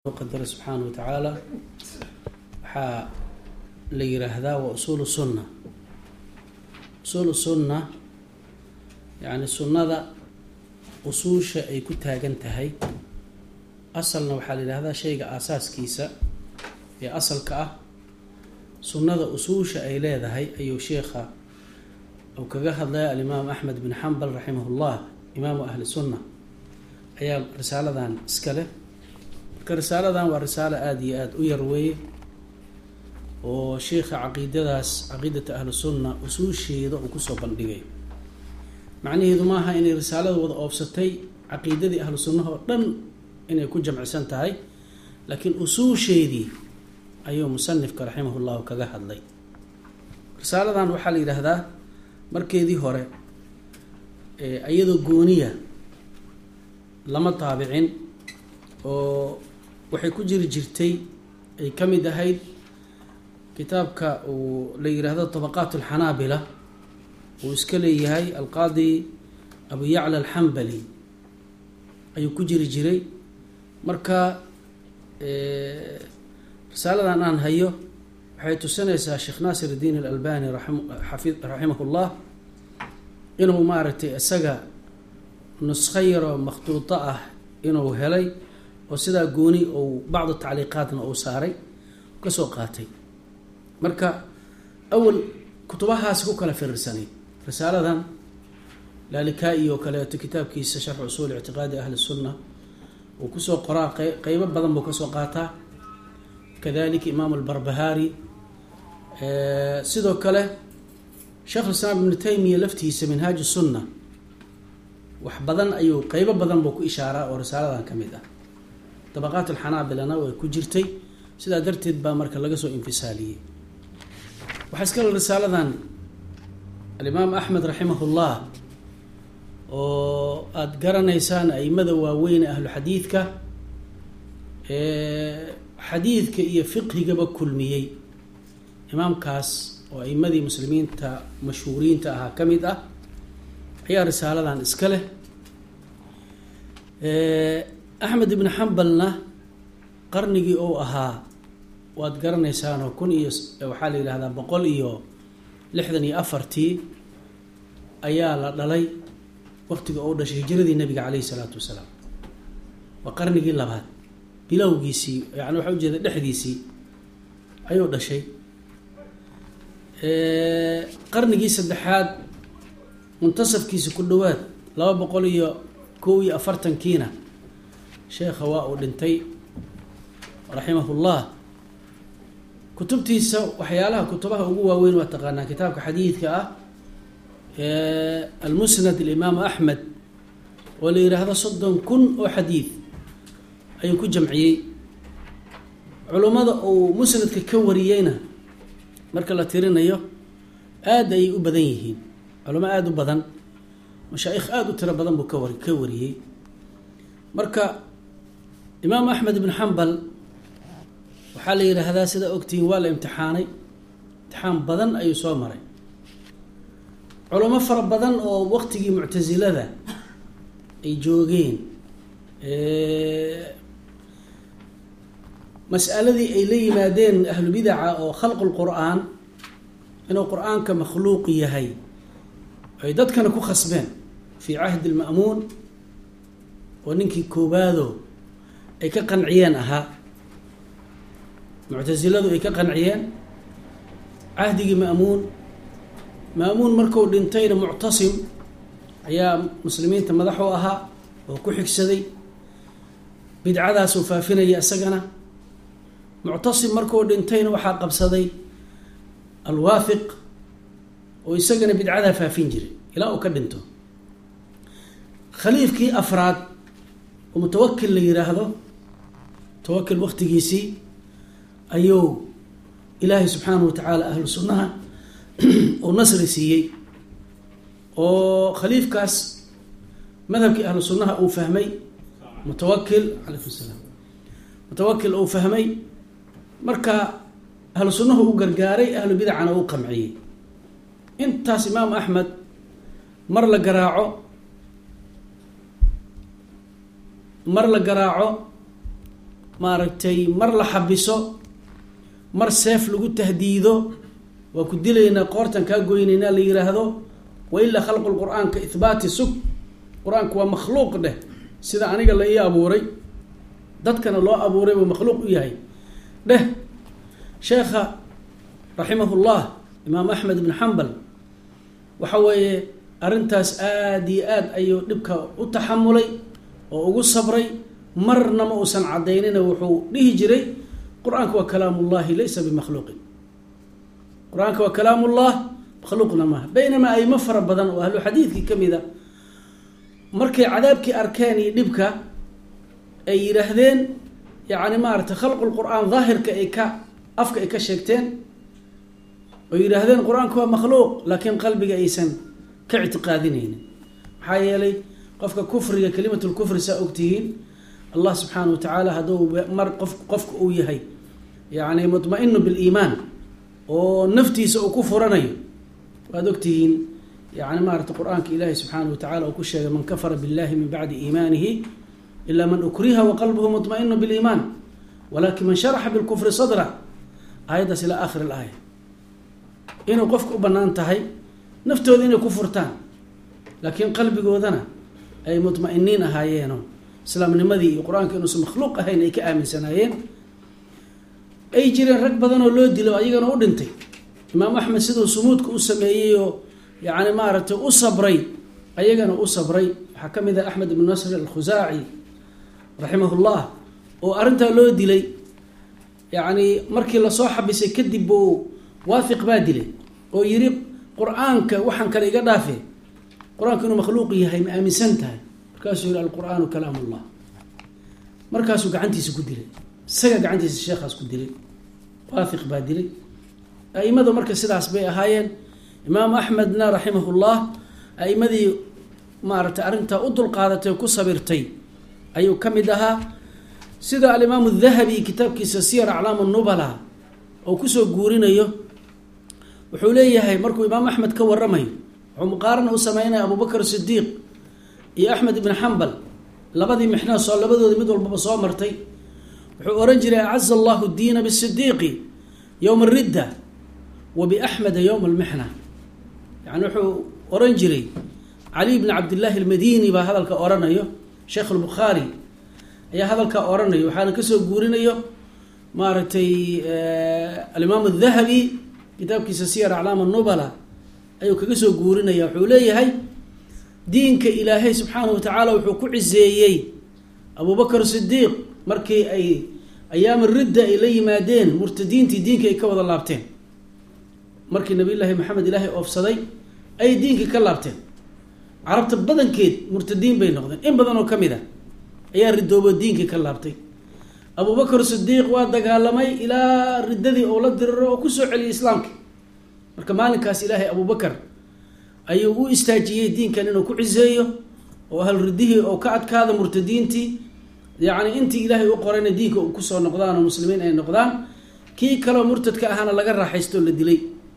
qadar subxaanahu watacaala waxaa la yiraahdaa waa usuulu sunna. usuulu sunna yani sunnada usuusha ay ku taagan tahay. asalna waxaa la yihahdaa shayga aasaaskiisa ee asalka ah. sunnada usuusha ay leedahay ayuu sheekha uu kaga hadlaya alimaam axmed bin xambal raximahullah, imaamu ahli sunna, ayaa risaaladan iska leh. marka risaaladan waa risaalo aada iyo aada u yar weeye oo sheikha caqiidadaas caqiidata ahlu sunna usuusheeda uu kusoo bandhigay. macnaheedu maaha inay risaalada wada oobsatay caqiidadii ahlu sunnaha oo dhan inay ku jamcisan tahay, laakiin usuusheedii ayuu musanifka raximahullahu kaga hadlay. risaaladan waxaa la yidhaahdaa markeedii hore iyadoo gooniya lama taabicin oo waxay ku jiri jirtay ay ka mid ahayd kitaabka uu la yiraahdo tabaqaat alxanaabila uu iska leeyahay alqaadi abu yacla alxambali ayuu ku jiri jiray. marka risaaladan aan hayo waxay tusinaysaa sheekh naasir iddiin alalbani raximahullah inuu maaragtay isaga nusqo yaroo makhtuuto ah inuu helay oo sidaa gooni ou bacdu tacliiqaatna uu saaray kasoo qaatay. marka awal kutubahaasi ku kala firirsanay. risaaladan laalika-i oo kaleeto kitaabkiisa sharxu usuul ictiqaadi ahli sunna uu kusoo qoraa qeybo badan buu kasoo qaataa. kadalika imaamu albarbahaari, sidoo kale sheekh islaam ibnu taymiya laftiisa minhaaj sunna wax badan ayuu qeybo badan buu ku ishaaraa oo risaaladan ka mid ah. dabaqaat alxanaabilana way ku jirtay, sidaa darteed baa marka laga soo infisaaliyey. waxaa iskale risaaladan alimaam axmed raximahullah oo aada garanaysaan aimada waaweyn ahlu xadiidka xadiidka iyo fiqhigaba kulmiyey. imaamkaas oo aimadii muslimiinta mashhuuriinta ahaa ka mid ah ayaa risaaladan iska leh. axmed ibn xambalna qarnigii uu ahaa waad garanaysaanoo waxaa la yidhahdaa 164 ayaa la dhalay. waqtiga uu dhashay hijiradii nabiga caleyhi salaatu wasalaam waa qarnigii labaad bilowgiisii, yani waxaa ujeeda dhexdiisii ayuu dhashay. qarnigii saddexaad muntasafkiisa ku dhawaad 241kiina sheekha waa uu dhintay raximahullah. kutubtiisa waxyaalaha kutubaha ugu waaweyn waa taqaanaa kitaabka xadiidka ah almusnad alimaamu axmed oo la yiraahdo 30,000 oo xadiid ayuu ku jamciyey. culummada uu musnadka ka wariyeyna marka la tirinayo aada ayay u badan yihiin, culamo aada u badan, mashaa'ikh aada u tiro badan buu ka wariyey. marka imaam axmed ibn xambal waxaa la yidhaahdaa sida ogtihiin waa la imtixaanay, imtixaan badan ayuu soo maray. culamo fara badan oo waqtigii muctasilada ay joogeen mas'aladii ay la yimaadeen ahlu bidaca oo khalqu lqur'aan inuu qur-aanka makhluuq yahay ay dadkana ku khasbeen fii cahdi lma'muun oo ninkii koobaado ay ka qanciyeen ahaa. muctasiladu ay ka qanciyeen cahdigii ma'muun markuu dhintayna muctasim ayaa muslimiinta madax u ahaa oo ku xigsaday, bidcadaasuu faafinaya isagana. muctasim markuu dhintayna waxaa qabsaday alwaafiq oo isagana bidcadaa faafin jiray ilaa uu ka dhinto. khaliifkii afraad oo mutawakil la yiraahdo, mutawakil waqtigiisii ayuu ilaahay subxaanahu watacaala ahlu sunnaha uu nasri siiyey oo khaliifkaas madhabkii ahlu sunnaha uu fahmay. mutawakil calaykum salaam, mutawakil uu fahmay, marka ahlu sunnahu u gargaaray, ahlu bidacana u qamciyey. intaas imaam axmed mar la garaaco maaragtay mar la xabiso mar seef lagu tahdiido waa ku dilaynaa qoortan kaa goynaynaa la yiraahdo wa ilaa khalqu lqur'aanka ihbaati sug qur-aanku waa makhluuq dheh sida aniga la ii abuuray dadkana loo abuuray buu makhluuq u yahay dheh sheekha raximahullah imaam axmed ibn xambal waxa weeye arrintaas aada iyo aad ayuu dhibka u taxamulay oo ugu sabray marna ma uusan cadaynina wuxuu dhihi jiray qur-aanka waa kalaamullahi laysa bimakhluuqin qur-aanka waa kalaamullah makhluuqna maaha baynamaa aymo fara badan oo ahlu xadiidkii ka mid a markay cadaabkii arkeen iyo dhibka ay yidhaahdeen yacni maaragtay khalqulqur'aan daahirka ay ka afka ay ka sheegteen oo yidhaahdeen qur-aanka waa makhluuq laakiin qalbiga aysan ka ictiqaadinaynin maxaa yeelay qofka kufriga kalimatulkufri saa ogtihiin allah subxaana wa tacaala hadduu mar qofka uu yahay yacni mutma-inu biliimaan oo naftiisa uu ku furanayo waad ogtihiin yani maarata qur-aanka ilaahi subxaana wa tacala uu ku sheegay man kafara billahi min bacdi iimaanihi ila man ukriha waqalbuhu mutma-inu biliimaan walakin man sharaxa bilkufri sadra aayaddaas ilaa aakhir alaaya inuu qofka u banaan tahay naftooda inay ku furtaan laakiin qalbigoodana ay mutma-iniin ahaayeeno islaamnimadii iyo qur-aanka inuusan makhluuq ahayn ay ka aaminsanaayeen ay jireen rag badan oo loo dilo ayagana u dhintay imaam axmed siduu sumuudka u sameeyey oo yani maaragtay u sabray ayagana u sabray waxaa ka mid ah axmed ibn nasr alkhusaaci raximahullah oo arrintaa loo dilay yani markii lasoo xabisay kadib buu waafiq baa dilay oo yiri qur-aanka waxaan kale iga dhaafe qur-aanka inuu makhluuq yahay ma aaminsan tahay markaasuu yihi alqur'aanu kalaamullah markaasuu gacantiisa ku dilay isaga gacantiisa sheekhaas ku dilay waafiq baa dilay aimadu marka sidaas bay ahaayeen imaam axmedna raximahullah aimadii maaragtay arrintaa u dulqaadatay ku sabirtay ayuu ka mid ahaa sida alimaam dahabi kitaabkiisa siyar aclaam nubala oo kusoo guurinayo wuxuu leeyahay markuu imaam axmed ka waramayo wuxuu muqaarana u sameynaya abubakr sidiiq iyo axmed ibn xambal labadii mixna soo labadoodi mid walbaba soo martay wuxuu oran jiray acaza allahu diina bisidiiqi yowma aridda wa biaxmeda yowma almixna yani wuxuu oran jiray cali bn cabdillaahi almadini baa hadalka oranayo sheekh albukhaari ayaa hadalkaa oranayo waxaana kasoo guurinayo maaragtay alimaam adahabi kitaabkiisa siyar aclaam nubala ayuu kaga soo guurinaya wuxuu leeyahay diinka ilaahay subxaanahu watacaala wuxuu ku ciseeyey abubakr sidiiq markii ay ayaam ridda ay la yimaadeen murtadiintii diinka ay ka wada laabteen markii nabiy llaahi maxamed ilaahay oofsaday ay diinkii ka laabteen carabta badankeed murtadiin bay noqdeen in badan oo ka mid a ayaa ridoobo diinkii ka laabtay abubakr sidiiq waa dagaalamay ilaa riddadii oo la diriro oo kusoo celiyay islaamka marka maalinkaas ilaahay abubakar ayuu u istaajiyey diinkan inuu ku ciseeyo oo ahal riddihii oo ka adkaada murtadiintii yacni intii ilaahay u qorayna diinka uu kusoo noqdaan oo muslimiin ay noqdaan kii kaleo murtadka ahaana laga raaxaysto la dilay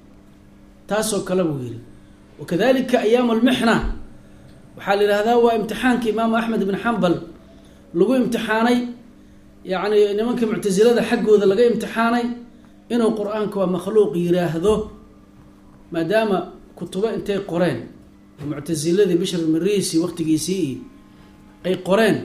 taasoo kale buu yihi wakadalika ayaam almixna waxaa la yihahdaa waa imtixaanka imaam axmed ibn xambal lagu imtixaanay yacni nimanka muctasilada xaggooda laga imtixaanay inuu qur-aanka waa makhluuq yiraahdo maadaama kutubo intay qoreen muctasiladii bishr marisi waqtigiisii ay qoreen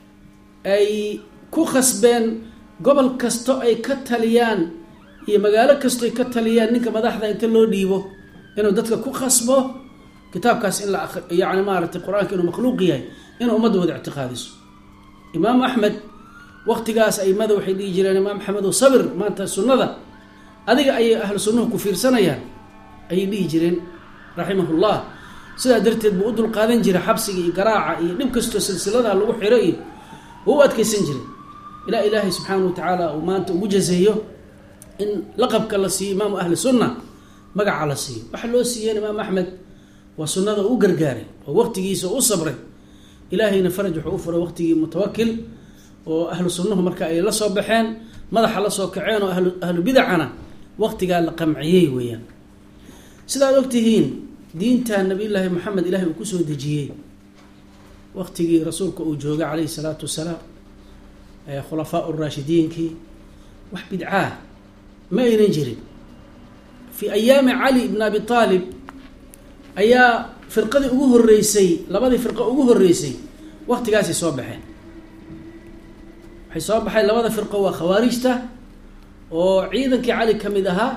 ay ku khasbeen gobol kasto ay ka taliyaan iyo magaalo kasto ay ka taliyaan ninka madaxda inta loo dhiibo inuu dadka ku khasbo kitaabkaas in la yani maaragtay qur-aanka inuu makhluuq yahay inuu ummadda wada ictiqaadiso imaam axmed waqtigaas aimada waxay dhihi jireen imaam axmed oo sabir maanta sunnada adiga ayay ahlu sunnuhu ku fiirsanayaan ayay dhihi jireen raximahullah sidaa darteed buu u dulqaadan jiray xabsiga iyo garaaca iyo dhib kastoo silsiladaha lagu xiro iyo wuu u adkeysan jiray ilaa ilaahay subxaana wa tacaala uu maanta ugu jazeeyo in laqabka la siiyo imaamu ahli sunna magaca la siiyo waxa loo siiyeen imaam axmed waa sunnada u gargaaray oo waqtigiisa u sabray ilaahayna faraj wuxuu u furay waqtigii mutawakil oo ahlu sunnuhu marka ay la soo baxeen madaxa la soo kaceen oo ahlu bidacana waqtigaa la qamciyey weeyaan sidaad ogtihiin diinta nabiy llaahi maxamed ilaahay uu kusoo dejiyey waqtigii rasuulka uu joogay calayhi salaatu wasalaam خلفاء الراشدين كي wax bidcaa ma aynan jirin fi ayaami cali ibn abi talib ayaa firqadii ugu horeysay labadii firqo ugu horeysay waqtigaasi soo baxeen waxay soo baxay labada firqo waa khawaarijta oo ciidankii cali kamid ahaa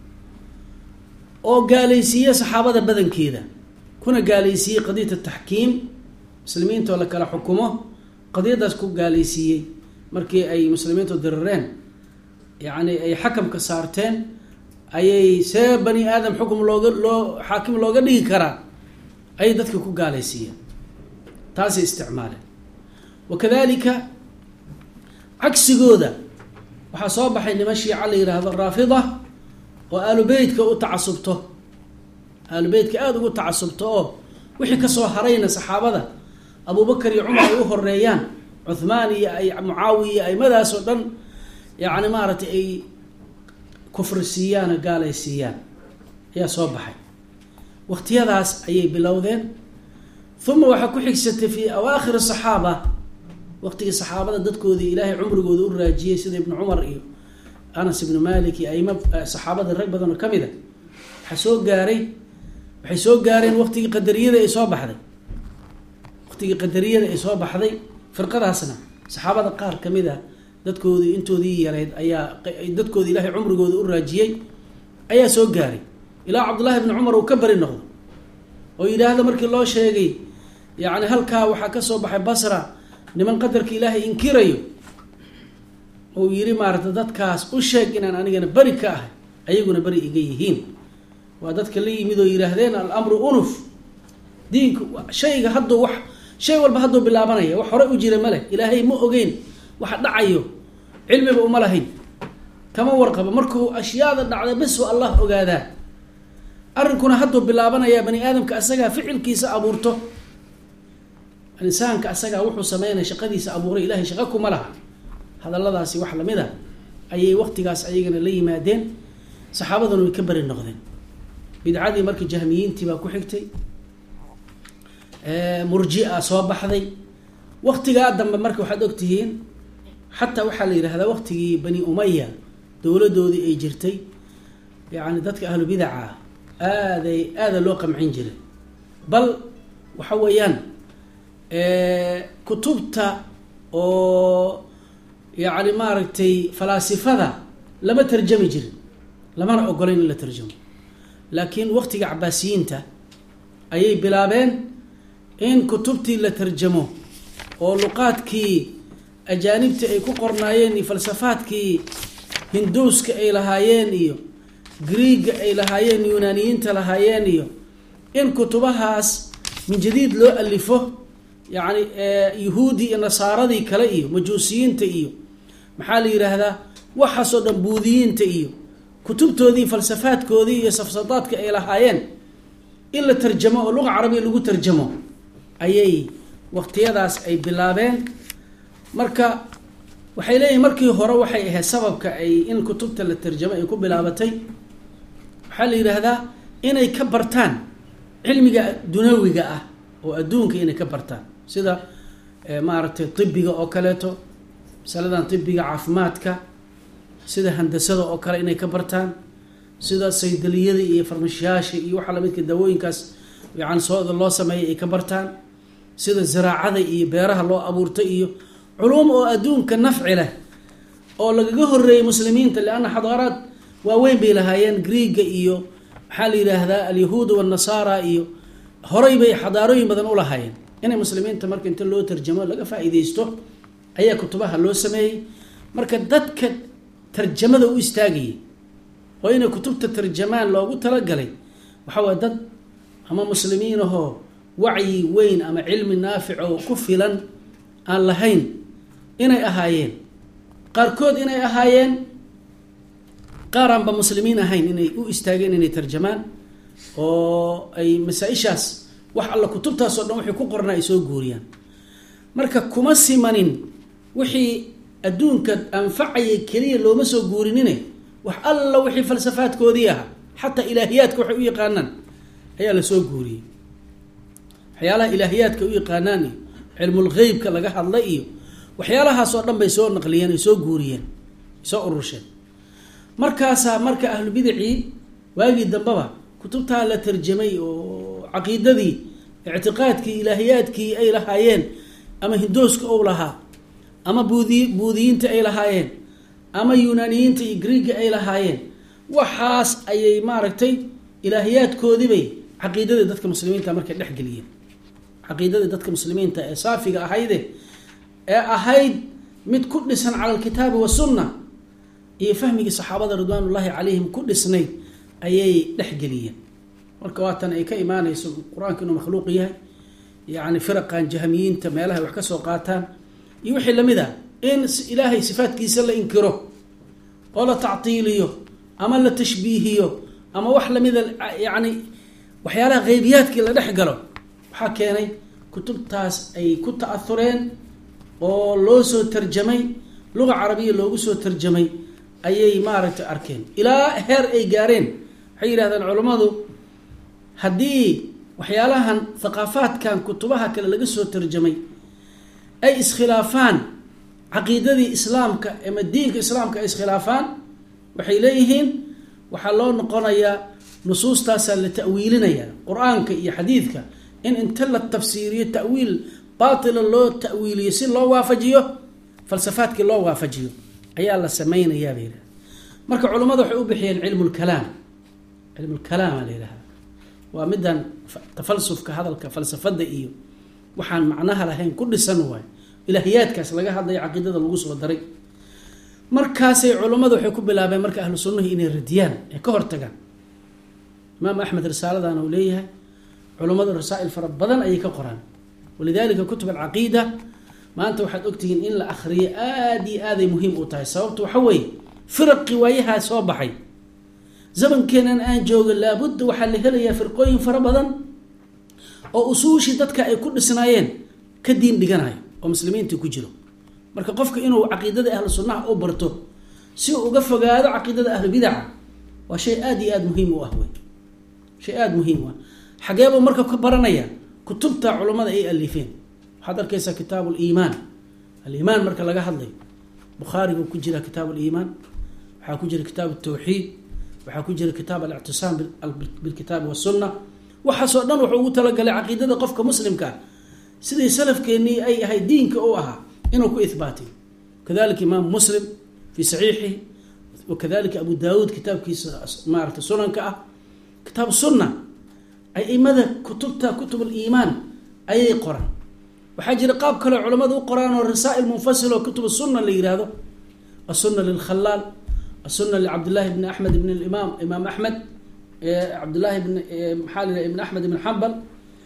oo gaalaysiiyay saxaabada badankeeda kuna gaalaysiiyay qadiyada tahkiim muslimiinta oo la kala xukumo qadiyadaas ku gaalaysiiyay markii ay muslimiintu dirreen يعني أي حكم كسارتين أي سبب بني آدم حكم لو حاكم لو قد يكرا أي دتك كو جالسية تاسي استعماله وكذلك عكس جودة وحصاب حين مشي على هذا الرافضة وآل بيت كأو تعصبته آل بيت كأو تعصبته وحي كسو حرين صحابة أبو بكر عمر وهو الريان عثماني أي معاوية أي ماذا سودان يعني مارت أي كفر السيان قال السيان يا صباحي وقت يدعس أي بلوذين ثم وحكو حكست في أواخر الصحابة وقت الصحابة دتكو ذي إلهي عمر قدور راجية سيد ابن عمر إيه أنس بن مالك أي صحابة الرقبة ذو كمذا حسوق قاري وحسوق قاري وقت قدرية ذي إصابة حذي وقت قدرية ذي إصابة حذي فرقة سنة صحابة القار كمذا dadkoodii intoodii yareed ayaa dadkoodii ilaahay umrigooda u raajiyay ayaa soo gaaray ilaa Abdullah ibn Umar uu ka bari noqdo oo yiraahdo markii loo sheegay yaani halka waxa ka soo baxay Basra niman qadarka ilaahay inkirayo oo yiri maarta dadkaas u sheeg inaan anigana bari ka ahay ayaguna bari iga yihiin waa dadka la yimid oo yiraahdeen al-amru unuf diinku shayga hadda wax shay walba hadda bilaabanaya wax hore u jira male ilaahay ma ogeyn waxa dhacayo cilmiba uma lahayn kama warqaba markuu ashyaada dhacday bas Allah ogaada arrinkuna hadda bilaabanaya bani aadamka asaga ficilkiisa abuurto insaanka asaga wuxuu sameeyay shaqadiisa abuuray ilaahay shaqo kuma laha hadalladaasi wax lamida ayay waqtigaas ayagana la yimaadeen saxaabaduna way ka bari noqdeen bidcadii markii jahmiyiintii baa ku xigtay murji'a soo baxday waqtiga dambe markii waxaad ogtihiin حتى وحال هذا وقت بني أمية دولدودي أي جرتي يعني ذاتك أهل بدعة هذا الواقع عنجله بل وحويان كتبت أو يعني مارتي فلاسفة لما ترجمي جري لما أنا أقولين إلا ترجم لكن وقت عباسيين أي بلابين إن كتبتي إلا ترجموه ولقات كي أجانبت أي كقرنايين فلسفات كي هندوس كأي لهايين إيو غريق أي لهايين يونانيين تلهايين إيو إن كتبها من جديد لو ألفه يعني يهودي النصارى ذي كلا إيو مجوسيين تإيو محالي هذا وحصد بوذيين تإيو كتبتو ذي فلسفات كوذي صفصطات كأي لهايين إلا ترجمه اللغة العربية اللي ترجمه أي وقت يداس أي بلابين marka waxay leeyihiin markii hore waxay ahayd sababka ay in kutubta la tarjumay ay ku bilaabatay waxa la yiraahdaa inay ka bartaan cilmiga dunawiga ah oo adduunka inay ka bartaan sida maaragtay tibbiga oo kaleeto saladan tibbiga caafimaadka sida handasada oo kale inay ka bartaan sida saydaliyada iyo farmashiyaasha iyo waxa la midka dawooyinkaas yaani soo loo sameeyay ay ka bartaan sida ziraacada iyo beeraha loo abuurtay iyo علوم أو أدون كنفع له أو لقى هالري مسلمين لأن حضارات وين بيلهاين غريق إيو حالي لهذا اليهود والنصارى إيو هريبي حضارين بدن أولى هاين إن المسلمين تمركن تلو ترجمة لقى فائدة يستو أي كتبها لو سمي مركز دتك ترجمة ذو استاجي وين كتبت الترجمان لو قلت لقلي وحوا دت أما مسلمين هو وعي وين أما علم نافع وكفلا aan lahayn inay ahaayeen qaarkood inay ahaayeen qaaran ba muslimiin ahayn inay u istaageen inay tarjamaan oo ay masaa'ishaas wax alla kutubtaas oo dhan wixii ku qornaa ay soo guuriyaan marka kuma simanin wixii adduunka anfacay kaliya looma soo guurinine wax alla wixii falsafaadkoodii ah hatta ilaahiyaadka waxay u yaqaanaan ayaa la soo guuriyay waxyaalaha ilaahiyaadka u yaqaanaan علم الغيب كلا جهل لقيه waxyaalahaas oo dhan bay soo naqliyeen ay soo guuriyeen soo urusheen markaasaa marka ahlu bidicii waagii dambaba kutubtaa la tarjamay oo caqiidadii ictiqaadkii ilaahiyaadkii ay lahaayeen ama hindooska ou lahaa ama buudiyiinta ay lahaayeen ama yunaaniyiinta iyo greega ay lahaayeen waxaas ayay maaragtay ilaahiyaadkoodibay caqiidadii dadka muslimiinta markay dhexgeliyeen caqiidadii dadka muslimiinta ee saafiga ahayde ee ahayd mid ku dhisan cala alkitaabi wasunna iyo fahmigii saxaabada ridwaanullaahi calayhim ku dhisnayd ayay dhexgeliyeen marka waatan ay ka imaanayso qur-aanka inuu makhluuq yahay yacni firaqan jahmiyiinta meelahay wax ka soo qaataan iyo wixii lamid ah in ilaahay sifaadkiisa la inkiro oo la tactiiliyo ama la tashbiihiyo ama wax lamida yacni waxyaalaha qeybiyaadkii la dhex galo waxaa keenay kutubtaas ay ku ta'ahureen oo loo soo tarjamay luga carabiya loogu soo tarjamay ayay maaragtay arkeen ilaa heer ay gaareen waxay yidhahdeen culammadu haddii waxyaalahan thaqaafaadkan kutubaha kale laga soo tarjamay ay iskhilaafaan caqiidadii islaamka ama diinka islaamka ay iskhilaafaan waxay leeyihiin waxaa loo noqonayaa nusuustaasaa la ta'wiilinayaa qur-aanka iyo xadiidka in inta la tafsiiriyo ta'wiil baatila loo ta'wiiliyo si loo waafajiyo falsafaadkii loo waafajiyo ayaa la samaynayaa bay yidhaha marka culammadu waxay u bixiyeen cilmulkalaam cilmulkalaama la yidhaha waa midaan tafalsufka hadalka falsafada iyo waxaan macnaha lahayn ku dhisan waayo ilaahiyaadkaas laga hadlayo caqiidada lagu soo daray markaasay culammadu waxay ku bilaabeen marka ahlu sunnahi inay radiyaan ee ka hortagaan imaam axmed risaaladan uu leeyahay culammadu rasaa'il fara badan ayay ka qoraan walidalika kutub alcaqiida maanta waxaad ogtihiin in la akhriyo aada iyo aaday muhiim u tahay sababto waxa weeye firaqi waayahaa soo baxay zamankeenan aan jooga laabudda waxaa la helayaa firqooyin fara badan oo usuushii dadka ay ku dhisnaayeen ka diin dhiganayo oo muslimiintii ku jiro marka qofka inuu caqiidada ahlu sunnaha u barto si uu uga fogaado caqiidada ahlu bidaca waa shay aada iyo aada muhiim u ah wey shay aada muhiim u ah xageebuu marka ka baranaya kutubta culammada ay alifeen waxaad arkaysaa kitaabu liimaan aliimaan marka laga hadlayo bukhaariguu ku jira kitaabu liimaan waxaa ku jira kitaabu tawxiid waxaa ku jira kitaab alictisaam bilkitaabi wasunna waxaasoo dhan wuxuu ugu talagalay caqiidada qofka muslimka sidii salafkeennii ay ahayd diinka u ahaa inuu ku ihbaatiyo kadalika imaamu muslim fii saxiixihi wakadalika abu daawuud kitaabkiisa maaragta sunanka ah kitaabu sunna ay imada kutubta kutub aliimaan ayay qoraan waxaa jira qaab kale culammadu u qoraan oo rasaa'il munfasil oo kutub sunna la yihahdo asunna lilkhalaal asunna licabdillahi bni axmed ibn imaam axmed cabdillahi maxaa la ibn axmed ibn xambal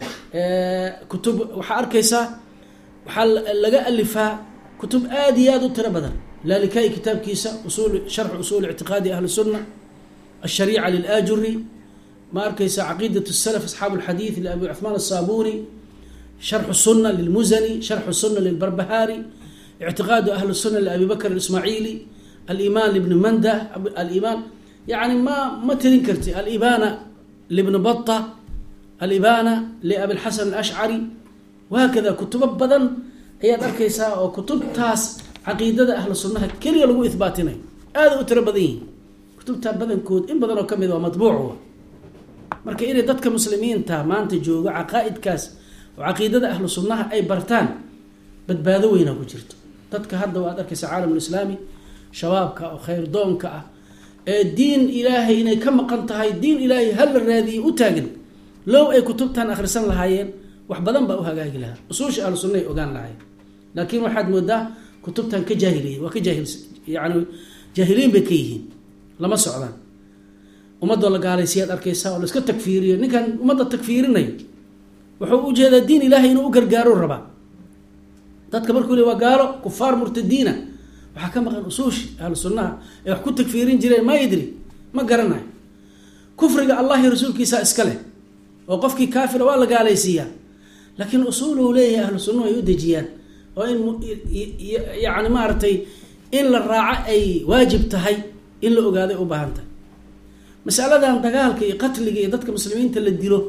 kutub waxaa arkaysaa waxaa laga alifaa kutub aada iyo aada u tiro badan lalikai kitaabkiisa sharxu usuul ictiqaadi ahli sunna ashariica lilaajuri ma arkaysa caqiidat salaf asxaabu alxadiid liabi cuثmaan aلsaabuni sharxu sunna lilmuzani sharxu sunna lilbarbahaari ictiqaadu ahli sunna liabi bakr اlismaaciili alimaan libni manda alimaan yani ma tirin karti alibana libni bata alibana liabilxasan alashcari wahaakada kutubo badan ayaad arkaysaa oo kutubtaas caqiidada ahlu sunnaha keliya lagu ihbaatinayo aada u tiro badan yihiin kutubtaa badankood in badan oo ka mid waa matbuuc marka inay dadka muslimiinta maanta joogo caqaa'idkaas oo caqiidada ahlu sunnaha ay bartaan badbaado weynaa ku jirto dadka hadda waad arkaysa caalamulislaami shabaabka oo khayr doonka ah ee diin ilaahay inay ka maqan tahay diin ilaahay hal la raadiyay u taagan low ay kutubtan akhrisan lahaayeen wax badan baa u hagaagi lahaa usuusha ahlu sunna ay ogaan lahaayeen laakiin waxaad moodaa kutubtan ka jaahiliya waa ka yani jaahiliin bay ka yihiin lama socdaan ummadoo la gaalaysiyaad arkaysaa oo la iska tagfiiriyo ninkan ummadda tagfiirinayo wuxuu ujeedaa diin ilaahay inuu u gargaaro rabaa dadka markuu le waa gaalo kufaar murtadiina waxaa ka maqan usuushi ahlu sunnaha ee wax ku tagfiirin jireen ma yidri ma garanayo kufriga allah iyo rasuulkiisaa iska leh oo qofkii kaafira waa la gaalaysiiyaa laakiin usuuluhu leeyahay ahlu sunnuhu ay u dejiyaan oo in yani maaragtay in la raaco ay waajib tahay in la ogaaday u baahan tahay masaladan dagaalka iyo qatliga iyo dadka muslimiinta la dilo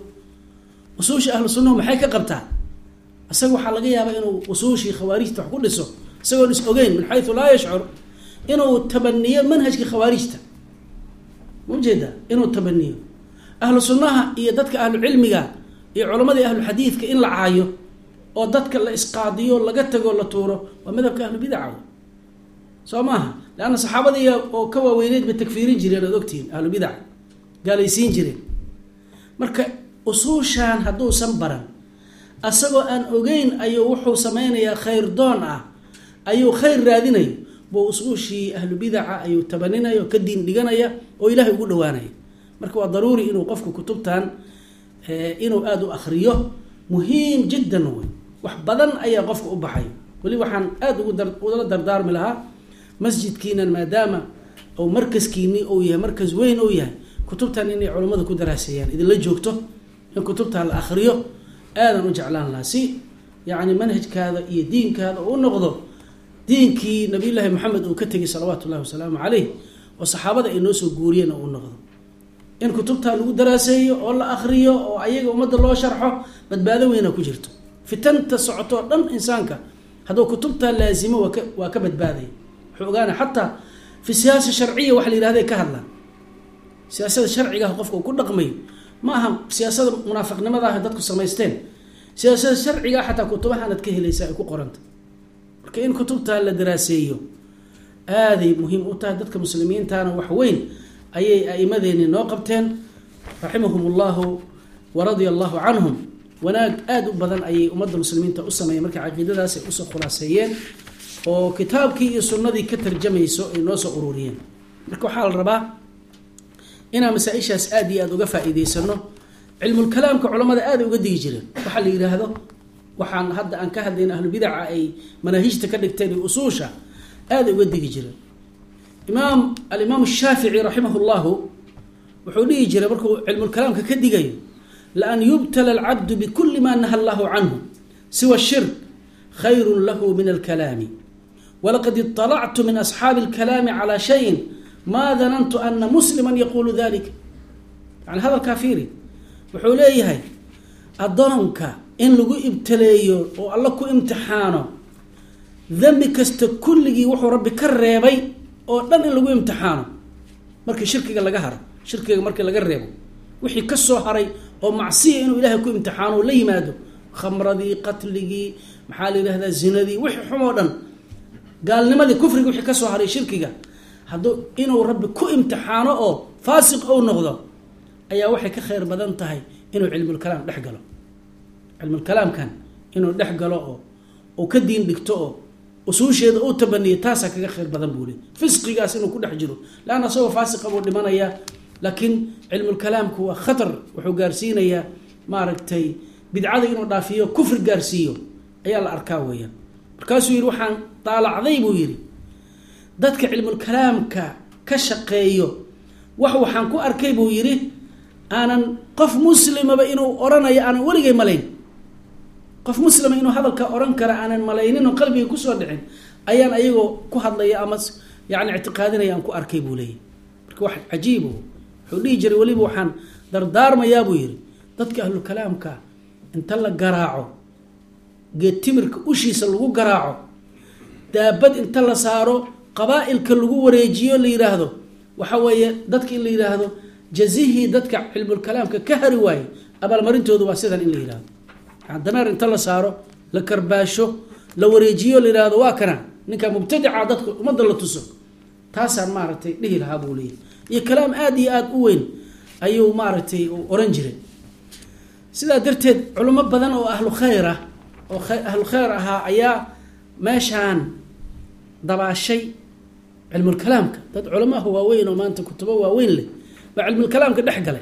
usuushii ahlu sunnahu maxay ka qabtaa isaga waxaa laga yaabaa inuu usuushii khawaarijta wax ku dhiso isagoo is ogeyn min haythu la yash'ur inuu tabaniyo manhajka khawaarijta mujeda inuu tabaniyo ahlu sunnaha iyo dadka ahlu cilmiga iyo culimada ahlu xadiidka in la caayo oo dadka la isqaadiyo laga tago la tuuro waa madhabka ahlu bid'ah soo maaha laana saxaabadii oo ka waaweyneed ba takfiirin jireen oo ogtiin ahlu bid'ah gaalaysiin jireen marka usuushan hadduu san baran asagoo aan ogeyn ayuu wuxuu sameynayaa khayr doon ah ayuu khayr raadinayo buu usuushii ahlu bid'ah ayuu tabaninayo ka diin dhiganaya oo ilaahay ugu dhawaanaya marka waa daruuri inuu qofku kutubtan inuu aad u akhriyo muhiim jiddan way wax badan ayaa qofku u baxay wali waxaan aad ugu dardaarmi lahaa masjidkiina maadaama oo markaskiini oo yahay markas weyn oo yahay kutubtan inay culimadu ku daraasayaan idin la joogto in kutubta la akhriyo aadan u jeclaan lahaa si yani manhajkaada iyo diinkaada uu noqdo diinkii nabiyullaahi maxamed uu ka tegay salawaatullahi wasalaamu calayh oo saxaabada ay noo soo guuriyeen uu noqdo in kutubta lagu daraaseeyo oo la akhriyo oo ayaga ummadda loo sharxo badbaado weyna ku jirto fitanta socoto dhan insaanka hadduu kutubta laazimo waa ka badbaaday wuxuu ogaana xataa fi siyaasa sharciya waxa la yidhahday ka hadlaan siyaasada sharciga qofka uu ku dhaqmay ma aha siyaasada munaafiqnimada ah dadku samaysteen siyaasada sharciga xataa kutubahan aad ka helaysaa ay ku qoranta marka in kutubta la daraaseeyo aaday muhiim u tahay dadka muslimiintaana wax weyn ayay aimadeeni noo qabteen raximahumullahu wa radia allahu canhum wanaag aad u badan ayay ummadda muslimiinta u sameeyeen markay caqiidadaas ay usoo khulaaseeyeen oo kitaabkii iyo sunnadii ka tarjamayso ay noo soo ururiyeen marka waxaa la rabaa inaan masaa-ishaas aad iyo aad uga faa'iidaysano cilmulkalaamka culamada aad uga digi jireen waxaa la yidhaahdo waxaan hadda aan ka hadlayna ahlu bidaca ay manaahijta ka dhigteen iyo usuusha aad uga digi jireen alimaam shaafici raximahullahu wuxuu dhihi jiray markuu cilmulkalaamka ka digayo laan yubtala alcabdu bikuli ma naha allahu canhu siwa shirk khayru lahu min alkalaami walaqad iطalactu min asxaabi alkalaami calaa shayin ma danantu ana muslima yaqulu dalika yani hadalkaa fiiri wuxuu leeyahay addoonka in lagu ibtaleeyo oo alla ku imtixaano dambi kasta kulligii wuxuu rabbi ka reebay oo dhan in lagu imtixaano markii shirkiga laga haro shirkiga markii laga reebo wixii ka soo haray oo macsiya inuu ilaahay ku imtixaano la yimaado khamradii qatligii maxaa la yidhahdaa zinadii wixii xumoo dhan gaalnimadii kufriga wixii ka soo haray shirkiga hadduu inuu rabbi ku imtixaano oo faasiq ou noqdo ayaa waxay ka khayr badan tahay inuu cilmulkalaam dhex galo cilmulkalaamkan inuu dhex galo oo ka diin dhigto oo usuusheeda uu tabaniyo taasaa kaga khayr badan buu le fisqigaas inuu ku dhex jiro laanna asagoo faasiqa buu dhimanayaa laakiin cilmulkalaamku waa khatar wuxuu gaarsiinayaa maaragtay bidcada inuu dhaafiyo kufri gaarsiiyo ayaa la arkaa weeyaan markaasuu yidhi waxaan daalacday buu yidhi dadka cilmulkalaamka ka shaqeeyo waxaan ku arkay buu yidhi aanan qof muslimaba inuu oranayo aanan weligay malayn qof muslima inuu hadalka oran kara aanan malaynin oo qalbiga kusoo dhicin ayaan ayagoo ku hadlaya ama yani ictiqaadinaya aan ku arkay buu leeyahy marka wax cajiibo wuxuu dhihi jiray weliba waxaan dardaarmayaa buu yidhi dadka ahlukalaamka inta la garaaco geed timirka ushiisa lagu garaaco daabad inta la saaro qabaa'ilka lagu wareejiyo la yidhaahdo waxa weeye dadka in la yidhaahdo jazihii dadka cilmulkalaamka ka hari waaye abaalmarintoodu waa sidan in la yidhahdo dameer inta la saaro la karbaasho la wareejiyo la yidhaahdo waa kana ninka mubtadica dadka ummadda la tuso taasaan maaragtay dhihi lahaa buu leeyahy iyo kalaam aad iyo aada u weyn ayuu maaragtay oran jiray sidaa darteed culimo badan oo ahlu khayr ah oo ahlu khayr ahaa ayaa meeshaan dabaashay cilmulkalaamka dad culamaha waaweyn oo maanta kutubo waaweyn leh baa cilmulkalaamka dhex galay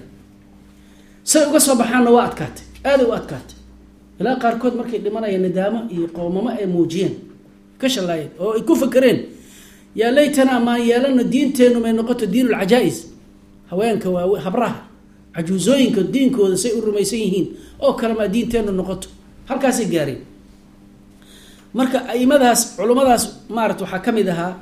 say uga soo baxaanna waa adkaatay aaday u adkaatay ilaa qaarkood markay dhimanaya nidaamo iyo qowmamo ay muujiyeen ka shalaayeen oo ay ku fakereen yaa laytana maan yeelano diinteennu may noqoto diin ulcajaa'is haweenka waa habraha cajuusooyinka diinkooda say u rumaysan yihiin oo kale maa diinteennu noqoto halkaasay gaareen marka aimadaas culummadaas maarata waxaa ka mid ahaa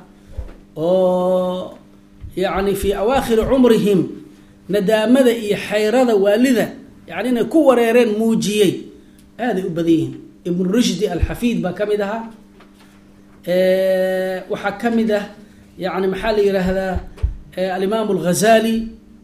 oo yani fii awaakhiri cumrihim nadaamada iyo xayrada waalida yani inay ku wareereen muujiyey aaday u badan yihiin ibnu rushdi alxafiid baa ka mid ahaa waxaa ka mid ah yani maxaa la yidhaahdaa alimaam alghazali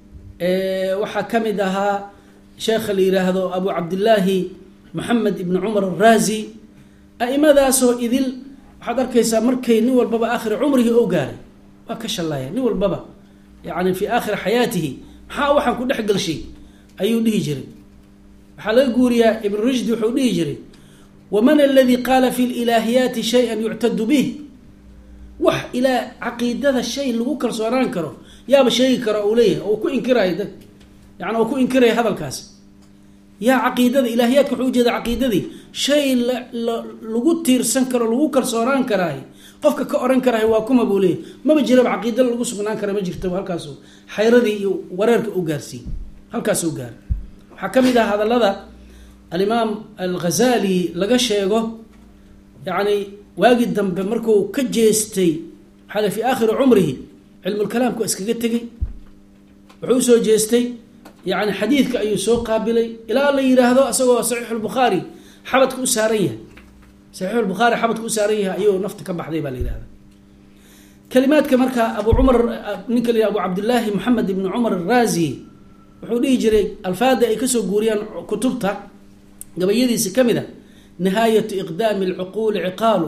waxaa ka mid ahaa sheekha la yidhaahdo abu cabdillaahi moxamed ibn cumar araazi a'imadaasoo idil waxaad arkaysaa markay nin walbaba aakhiri cumrigii oo gaaray waa ka shallaya nin walbaba yani fii aakhiri xayaatihi maxaa waxaan ku dhex gelshay ayuu dhihi jiray waxaa laga guuriyaa ibn rushdi wuxuu dhihi jiray waman aladii qaala fi lilaahiyaati shay-an yuctadu bih wax ilaa caqiidada shay lagu kalsoonaan karo yaaba sheegi karo uu leeyahay oo ku inkirayo dad yani oo ku inkiraya hadalkaasi yaa caqiidada ilaahiyaadka wuxuu ujeeda caqiidadii shay lagu tiirsan karo lagu kalsoonaan karaay qofka ka oran karahay waa kuma buu leeyahy maba jiraba caqiida lagu sugnaan kara ma jirto halkaasu xayradii iyo wareerka u gaarsiiy halkaas u gaar waxaa ka mid ah hadallada alimaam alghazali laga sheego yani waagii dambe markuu ka jeestay xale fi aakhiri cumrihi cilmulkalaamka waa iskaga tegey wuxuu usoo jeestay yani xadiidka ayuu soo qaabilay ilaa la yidhaahdo isagoo saxiix lbukhaari xabadka u saaran yahay saxiix lbukhaari xabadka u saaran yahay ayuu nafta ka baxday baa la yidhahda kalimaadka marka abu cumar ninka la abu cabdillaahi moxamed ibni cumar araazi wuxuu dhihi jiray alfaada ay kasoo guuriyaan kutubta gabayadiisi ka mid a nihaayatu iqdaami alcuquuli ciqaalu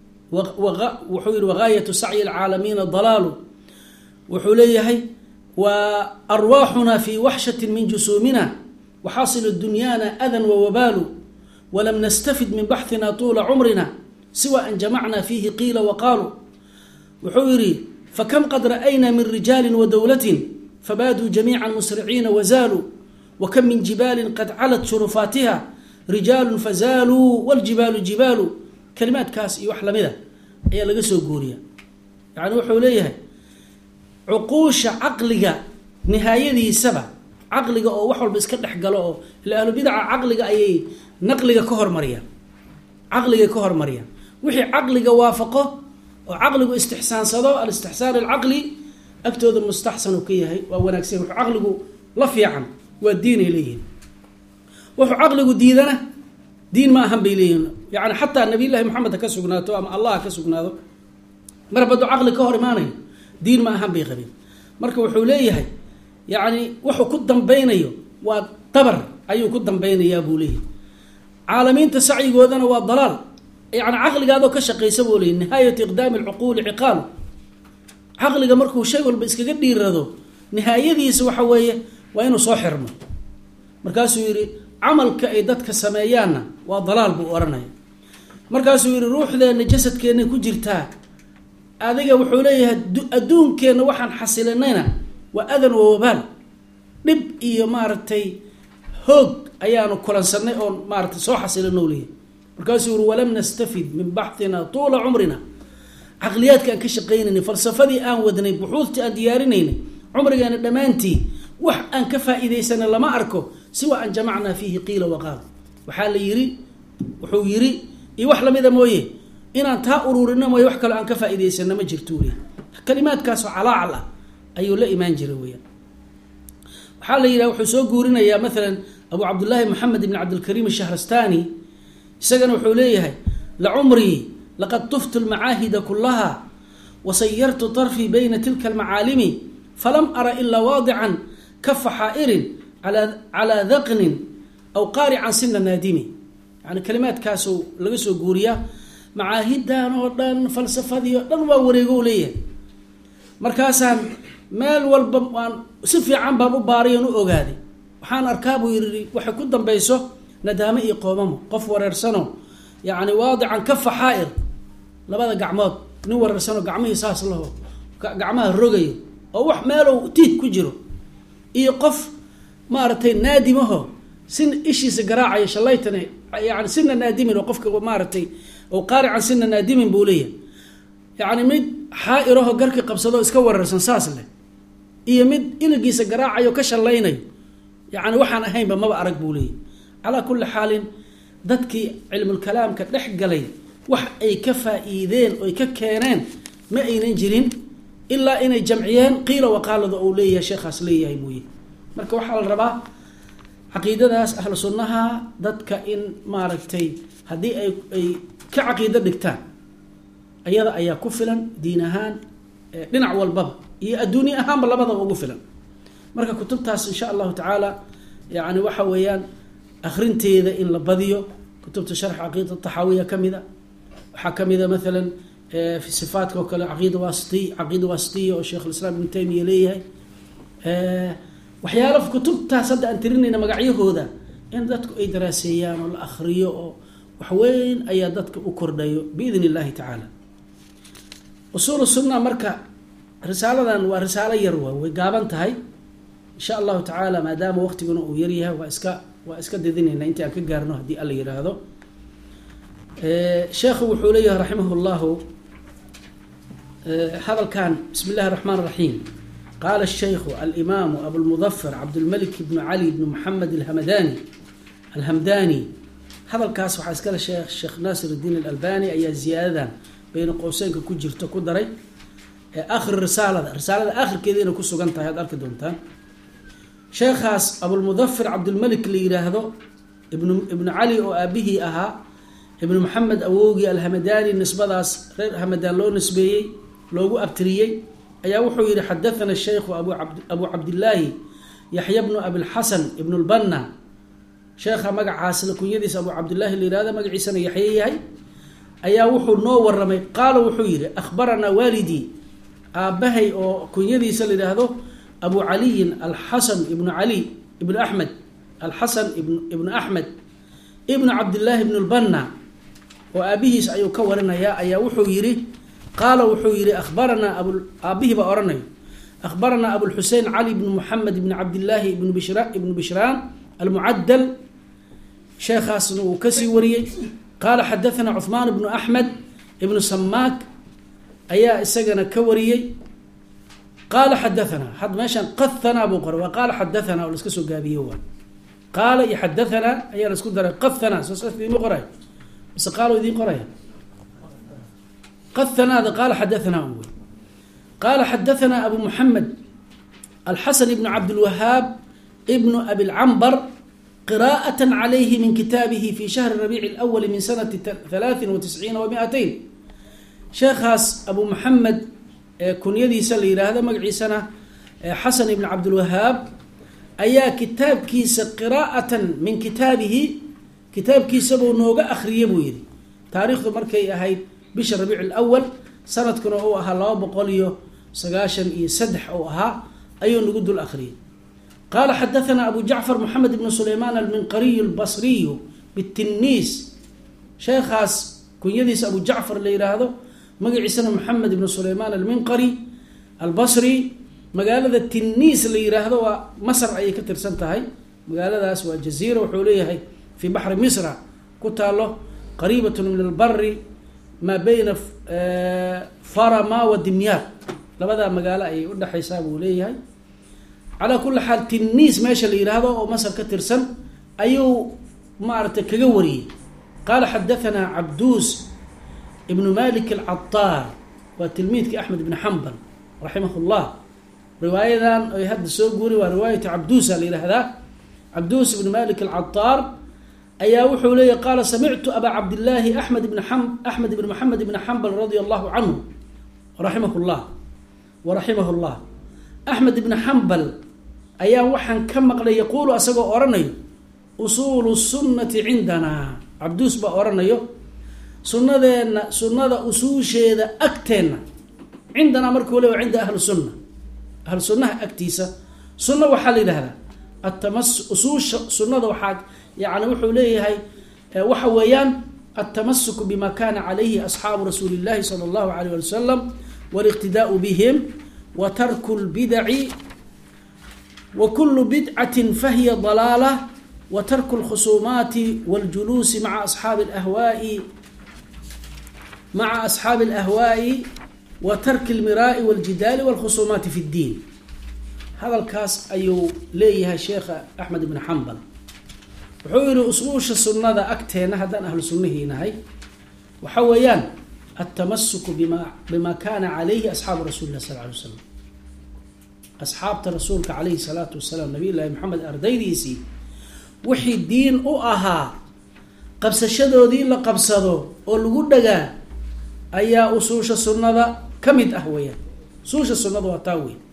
wuxuu yihi wagaayatu sacyi alcaalamiina dalaalu wuxuu leeyahay wa arwaaxuna fi waxshati min jusuumina waxaasilu dunyaana adan wawabaalu walam nastafid min baxina tuula cumrina siwa an jamacna fiihi qiila waqaalu wuxuu yihi fakam qad ra'ayna min rijaali wadowlatin fabaaduu jamiica musriciina wazaaluu wakam min jibaalin qad calat shurufaatiha rijaalu fazaaluu waljibaalu jibaalu kalimaadkaas iyo wax lamida ayaa laga soo guuriya yani wuxuu leeyahay cuquusha caqliga nihaayadiisaba caqliga oo wax walba iska dhex galo oo ila ahlubidaca caqliga ayay naqliga ka hormariyaan caqligay ka hormariyaan wixii caqliga waafaqo oo caqligu istixsaansado alistixsaan alcaqli agtooda mustaxsan uu ka yahay waa wanaagsan wuxuu caqligu la fiican waa diinay leeyihin wuxuu caqligu diidana diin ma ahan bay leeyihin yani xataa nabiy llahi maxamed ha ka sugnaato ama allah ha ka sugnaado mar badu caqli ka hor imaanayo diin ma ahan bay qabeen marka wuxuu leeyahay yani wuxuu ku dambeynayo waa dabar ayuu ku dambeynayaa buu leeyahay caalamiinta sacyigoodana waa dalaal yani caqligaadoo ka shaqaysa buu leeyahy nihaayatu iqdaami alcuquuli ciqaalu caqliga markuu shay walba iskaga dhiirado nihaayadiisa waxa weeye waa inuu soo xirmo markaasuu yihi camalka ay dadka sameeyaanna waa dalaal buu oranaya markaasuu yihi ruuxdeenna jasadkeenna ku jirtaa adiga wuxuu leeyahay adduunkeenna waxaan xasilinayna waa adan wa wabaal dhib iyo maaragtay hoog ayaanu kulansanay oon maaratay soo xasilino leeyahay markaasuu yihi walam nastafid min baxina tuula cumrina caqliyaadka aan ka shaqaynaynay falsafadii aan wadnay buxuudtii aan diyaarinaynay cumrigeena dhammaantii wax aan ka faa'iidaysana lama arko siwa an jamacnaa fiihi qiila waqaal waxaa la yiri wuxuu yiri iyo wax lamida mooye inaan taa ururino mooye wax kale aan ka faa'iidaysana ma jirto weli kalimaadkaasoo calaacal ah ayuu la imaan jiray weyaan waxaa la yidhaha wuxuu soo guurinayaa maalan abu cabdullaahi moxamed ibn cabdilkariim ashahrastani isagana wuxuu leeyahay lacumrii laqad tuftu lmacaahida kulaha wasayartu طarfii bayna tilka almacaalimi falam ara ilaa waadican kafa xaa'irin calaa daqnin aw qaarican sina naadimi yani kalimaadkaasuu laga soo guuriyaa macaahidan oo dhan falsafadii oo dhan waa wareego leeyahay markaasaan meel walba waan si fiican baan u baaray oon u ogaaday waxaan arkaa buu yiri waxay ku dambayso nadaamo iyo qoomamo qof wareersano yani waadican kafa xaa'ir labada gacmood nin wareersano gacmihii saas laho gacmaha rogayo oo wax meelow tiid ku jiro iyo qof maaragtay naadimaho sin ishiisa garaacayo shalaytana yani sina naadimin oo qofka maaragtay oo qaarican sina naadimin buu leeyahay yani mid xaa'iraho garki qabsado iska wareersan saas leh iyo mid iligiisa garaacayo ka shalaynayo yani waxaan ahaynba maba arag buu leeyahay calaa kulli xaalin dadkii cilmulkalaamka dhex galay wax ay ka faa'iideen oy ka keeneen ma aynan jirin ilaa inay jamciyeen qiila waqaalada uu leeyahay sheekhaas leeyahay mooye marka waxaa la rabaa caqiidadaas ahlu sunnaha dadka in maaragtay haddii ay ka caqiido dhigtaan ayada ayaa ku filan diin ahaan dhinac walbaba iyo adduunye ahaanba labadaba ugu filan. marka kutubtaas insha allahu tacaala yani waxa weeyaan akrinteeda in la badiyo. kutubta sharx caqiida taxaawiya kamida, waxaa kamida maalan fi sifaatka oo kale caqiida wasitiya oo sheekh lislaam ibnu taymiya leeyahay. waxyaala kutubtaas hadda aan tirinayna magacyahooda in dadku ay daraaseeyaan oo la akriyo oo waxweyn ayaa dadka u kordhayo biidn illahi tacaala. usuul sunna marka risaaladan waa risaalo yar way gaaban tahay insha allahu tacaala, maadaama waqtiguna uu yaryahay waa iska didinayna intii aan ka gaarno haddii alla yiraahdo. sheekhu wuxuu leeyahay raximah llahu hadalkan bismi illahi raxmaan raxiim. qaala shaykhu alimaamu abulmudafir cabdulmalik ibnu cali ibnu maxamed alhamdani. hadalkaas waxaa iskale sheekh naasir iddiin alalbani ayaa ziyaadadan bayna qowseynka ku jirto ku daray akhri risaalada akhirkeeda inay ku sugan tahay ad arki doontaan. sheekhaas abulmudafir cabdulmalik la yiraahdo ibnu cali oo aabihii ahaa, ibnu maxamed awowgii alhamadani, nisbadaas reer hamadaan loo nisbeeyey loogu abtiriyey, ayaa wuxuu yihi xadathana shaykhu abu cabdillaahi yaxya bnu abilxasan ibnu lbanna. sheekha magacaasna kunyadiisa abu cabdillaahi la yihahdo, magaciisana yaxye yahay, ayaa wuxuu noo waramay. qaala wuxuu yihi akhbaranaa waalidii, aabbahay oo kunyadiisa la yidhaahdo abu caliyin alxasan ibnu cali ibnu axmed, alxasan ibnu axmed ibnu cabdillaahi ibnu lbanna, oo aabihiis ayuu ka warinayaa. ayaa wuxuu yihi qaala wuxuu yihi akhbaranaa aabihii baa oranayo akhbaranaa abulxusein cali ibnu muxamed ibnu cabdillaahi ibnu bishraan almucadal. sheekhaasna uu kasii wariyey. qaala xadathana cuثmaan ibnu axmed ibnu samaak ayaa isagana ka wariyey. qaala xadathana had meeshaan qahanaa buu qoray, waa qaala xadathana oo la iska soo gaabiye waa qaala iyo xadathana ayaa la isku daray. qahanaa soo saas idiinma qoray mise qaalo idiin qoraya? qathanaada qaala xadathana wey. qaala xadathana abu muxamed alxasan ibnu cabdilwahaab ibnu abilcambar qراءة عlيه min kitaabihi fi شhهر ربيع الأول min sنة 93 و200. sheekhaas abu mحamed kunyadiisa la yihahdo magaciisana xasan ibn cabdilwahaab ayaa kitaabkiisa qراءatan min kitaabihi kitaabkiisabuu nooga akriye buu yihi. taariikhdu markay ahayd bisha رaبيع الأول sanadkuna uu ahaa 293 uu ahaa ayuu nagu dul akriyay. qaala xadathana abu jacfar moxamed ibnu sulaymaan alminqariy albasriyu bitiniis. sheekhaas kunyadiisa abu jacfar la yihaahdo, magaciisana moxamed ibnu sulaymaan alminqari albasri. magaalada tiniis la yihaahdo waa masr ayay ka tirsan tahay. magaaladaas waa jaziira, wuxuu leeyahay fii baxri misra ku taalo, qariibat min albari maa bayna farama wa dimyaar, labadaa magaalo ayay udhexaysaa buu leeyahay. calaa kuli xaal tiniis meesha la yihahdo oo masr ka tirsan ayuu maaragtay kaga wariyey. qaala xadathana cabduus ibnu malik alcataar, waa tilmiidkii axmed ibn xambal raximah llah. riwaayadan ay hadda soo guuri waa riwaayatu cabduusa la yihahdaa. cabduus ibnu malik alcataar ayaa wuxuu leeyahy qaala samictu abaa cabdillaahi axmed ibn maxamed ibn xambal radia allahu canhu raximah llah. axmed ibn xambal ayaa waxaan ka maqlay yaquulu asagoo oranayo usuulu sunnati cindanaa. cabduus baa oranayo sunnada usuusheeda agteenna, cindanaa markuu le cinda ahli sunna, ahlu sunnaha agtiisa. sunna waxaa la yidhahdaa usuusha sunnada waxaa yani wuxuu leeyahay waxa weeyaan altamasuku bima kana calayhi asxaabu rasuuli llahi sala allahu alayh ali wasalam waliqtidaau bihim wa tarku lbidaci wa kulu bidcatin fahiya dalaala wa tarku lkhusuumaati waljuluusi maca asxaabi alahwaa'i wa tarki almiraa'i waljidaali walkhusuumaati fi ddiin. hadalkaas ayuu leeyahay sheekha axmed ibn xambal. wuxuu yihi usuusha sunnada agteena haddaan ahlu sunnahiinahay waxa weeyaan altamasuku bima kana calayhi asxaabu rasuli lah sal lay slam. asxaabta rasuulka calayhi salaatu wasalaam, nabiy llaahi maxamed ardaydiisii wixii diin u ahaa qabsashadoodii la qabsado oo lagu dhagaa ayaa usuusha sunnada kamid ah weeyaan. usuusha sunnada waa taa weyn.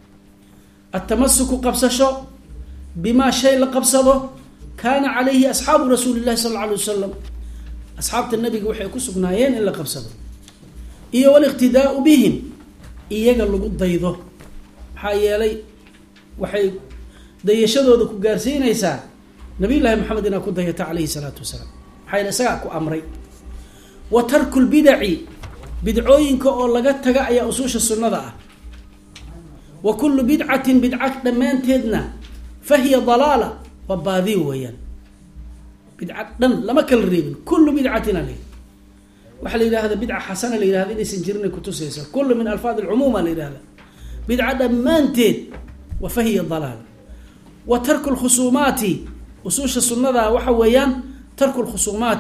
التمسك قبسشو بما شيء لقبسده كان عليه أصحاب رسول الله صلى الله عليه وسلم. أصحاب النبي وحي كسبنايين إلا قبسده إيه والاقتداء بهم إيه قالوا قد ضيضه حي لي وحي ضيشدو ذكو قارسين يسا نبي الله محمد إنا كد ضيت عليه الصلاة والسلام حي لساكو أمري. وترك البدع بدعوين كأو لقد تقع يا أسوش السنة وكل بدعة بدعة دمان تدنا فهي ضلالة وباذي ويان بدعة دم لما كل ريب كل بدعة ليه وحل إلى هذا بدعة حسنة إلى هذا اللي سنجرني كتوسيسا كل من ألفاظ العموم إلى هذا بدعة دمان تد وفهي ضلالة. وترك الخصومات وسوش السنة وحويان ترك الخصومات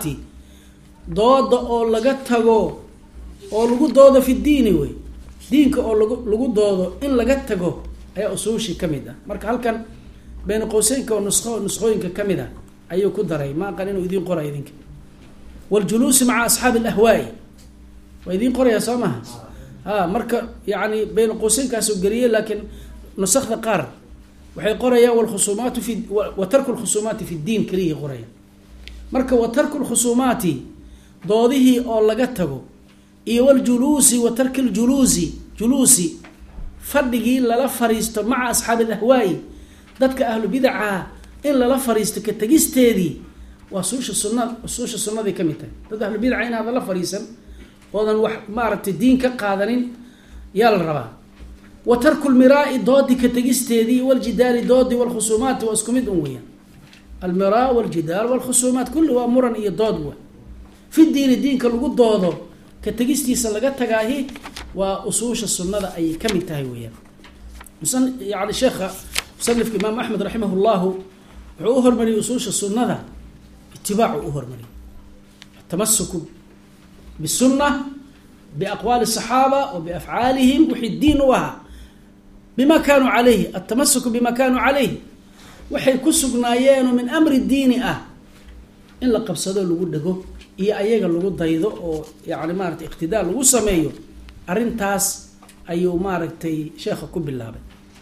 ضد أو لقتها أو لقود ضد في الدين وي diinka oo lagu doodo in laga tago ayaa usuushi kamid ah. marka halkan been qowseynka oo nusqooyinka kamid ah ayuu ku daray ma aqaan inuu idin qoray idinka. wal julus ma'a ashab al ahwa'i wa idin qoraya soomaha marka yaani been qowseynkaas uu galiyay laakiin nusakhda qaar waxay qoraya wal khusumat fi wa tarku al khusumat fi ad-din kaliya qoraya. marka wa tarku al khusumati doodihi oo laga tago iyo wal julusi wa tark al julusi fadhigi lala fariisto maca asxaab al ahwa'i dadka ahlu bid'ah in lala fariisto ka tagisteedii waa usuusha sunnada kamid tahay. dad ahlu bid'ah in hada la fariisan oodan wax maaragtay diin ka qaadanin yaa la rabaa. wa tarku al mira'i doodi ka tagisteedii wal jidaali doodi wal khusumaat wa iskumid weeya. al mira' wal jidaal wal khusumaat kullu waa muran iyo dood wa fi diinka lagu doodo كتجستيس لقى تجاهي وأصوش السنة أي كم تهوية. يعني الشيخ مصنف الإمام أحمد رحمه الله عوهر من أصوش السنة اتباع عوهر من التمسك بالسنة بأقوال الصحابة وبأفعالهم وحي الدين وها بما كانوا عليه. التمسك بما كانوا عليه وحي كسقنايين من أمر الدين إن لقب صدر لقده iyo ayaga lagu daydo oo yaani maartay iqtidaa lagu sameeyo arintaas ayuu maartay sheekha ku bilaabay.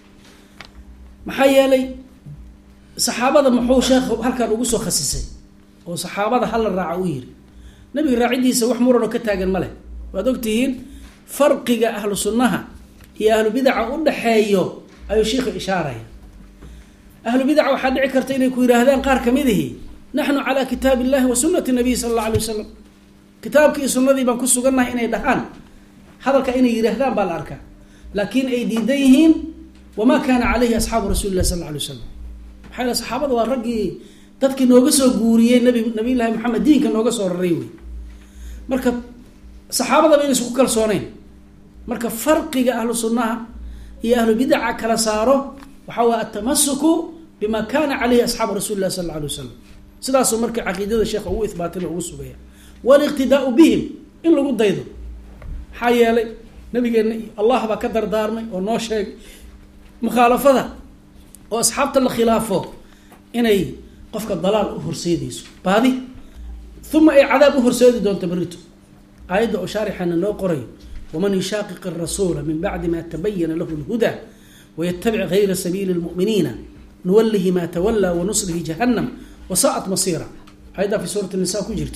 maxaa yeelay saxaabada muxuu sheekhu halkan ugu soo khasisay oo saxaabada hal raaca u yiri nabiga raacidiisa wax muran oo ka taagan ma leh. waad ogtihiin farqiga ahlu sunnaha iyo ahlu bid'ah u dhaxeeyo ayuu sheekhu ishaaraya. ahlu bid'ah waxa dhici karta inay ku yiraahdaan qaar kamidii نحن على كتاب الله وسنة النبي صلى الله عليه وسلم. كتابك سنة دي بنكون سجنا إني دهان هذا كأني يرهدان بالأركان لكن أيدي ديهين وما كان عليه أصحاب رسول الله صلى الله عليه وسلم. حال الصحابة والرجي تذكر نوجسوا جوريين نبي الله محمد دين كان نوجسوا الريوي مركب صحابة بين سوق الصونين مركب فرق أهل السنة هي أهل بدع كلا صاروا وحوا التمسك بما كان عليه أصحاب رسول الله صلى الله عليه وسلم. sidaas marka aqeedada sheekha uu isbaatin uu sugaya wal iqtidaa'u bihim in lagu daydo xayeelay nabigeena Allah ba ka dardaarmay oo noo sheeg mukhalafada oo asxaabta la khilaafo inay qofka dalaal u horseedayso baadi thumma ay cadaab u horseedi doonto barito ayada oo sharixana noo qoray waman yushaqiq ar-rasul min ba'di ma tabayyana lahu al-huda wa yattabi' ghayra sabil al-mu'minina nuwallihi ma tawalla wa nuslihi jahannam وساءت مصيره. هذا في سورة النساء كجرته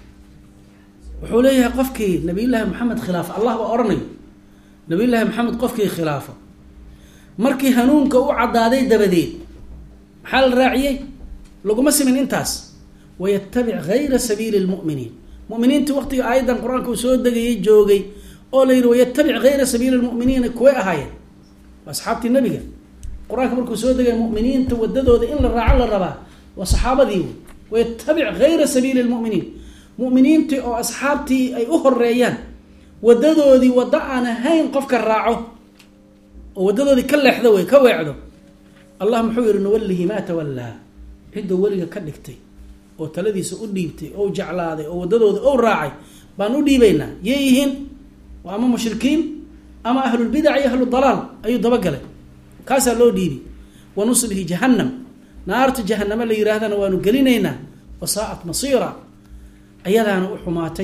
وحوليها قفكي نبي الله محمد خلافه الله وأرني نبي الله محمد قفكي خلافه مركي هنونك وعضادي دبديد حال راعيه لقوا مسي من انتاس ويتبع غير سبيل المؤمنين. مؤمنين توقتي أيضا قرآن كوسود دقي جوجي أولي ويتبع غير سبيل المؤمنين كوي هاي وأصحابتي النبي قرآن كوسود دقي المؤمنين توددوا إلا الرعال الربا وصحابتي ويتبع غير سبيل المؤمنين. مؤمنين تي أو أصحابتي أي أخر ريان وددوا ذي ودعنا هين قفك الراعه وددوا ذي كل حذوي كوعده الله محور نوله ما تولى هدو ولي كدكتي أو تلذي سؤديبتي أو جعلاده أو وددوا ذي أو راعي بانودي بينا يهين وأما مشركين أما أهل البدع أهل الضلال أي دبقله كاسا لو ديبي ونصله جهنم نارت جهنم اللي يراهدنا وانو قلينينا وساءت مصيرا أيضا أنا أحماتي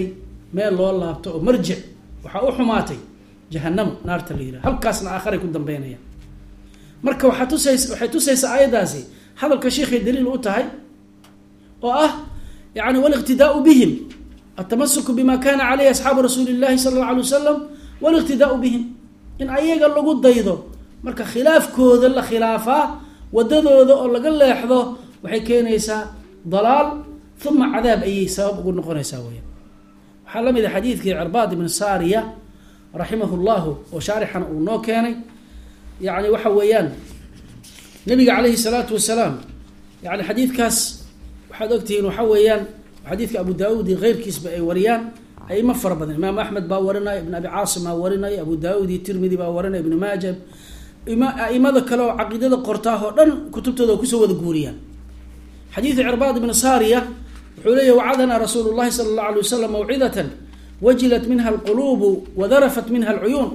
meel loo laabto oo marjic waxaa u xumaatay jahannamo naarta la yidhaha halkaasna aakharay ku dambeynayaan marka waxay tusaysaa aayaddaasi hadalka sheikhay daliil u tahay oo ah yani waliqtidaau bihim altamasuku bima kana caleyhi asxaabu rasuuli llahi sala allau alay wasalam waliqtidaau bihim in ayaga lagu daydo marka khilaafkooda la khilaafaa wadadooda oo laga leexdo waxay keenaysaa dalaal uma cadaab ayay sabab ugu noqonaysaa weya waxaa la mid a xadiidkii cirbaad ibn saariya raximahu llahu oo shaarixana uu noo keenay yani waxa weeyaan nabiga calayhi salaatu wasalaam yani xadiidkaas waxaad ogtihiin waxa weeyaan xadiidka abu daauud iyo keyrkiisba ay wariyaan aimo fara badan imaam axmed baa warinaya ibn abi caasim baa warinaya abu daauud iyo tirmidi baa warinaya ibnu maaja aimada kale oo caqiidada qortaah oo dhan kutubtooda oo kusoo wada guuriyaan xadiidu cirbaad ibn saariya wuxuu leeyahy wacadana rasuulu llahi sala allahu alay wasalam mawcidatan wajilat minha alquluubu wadarafat minha alcuyuun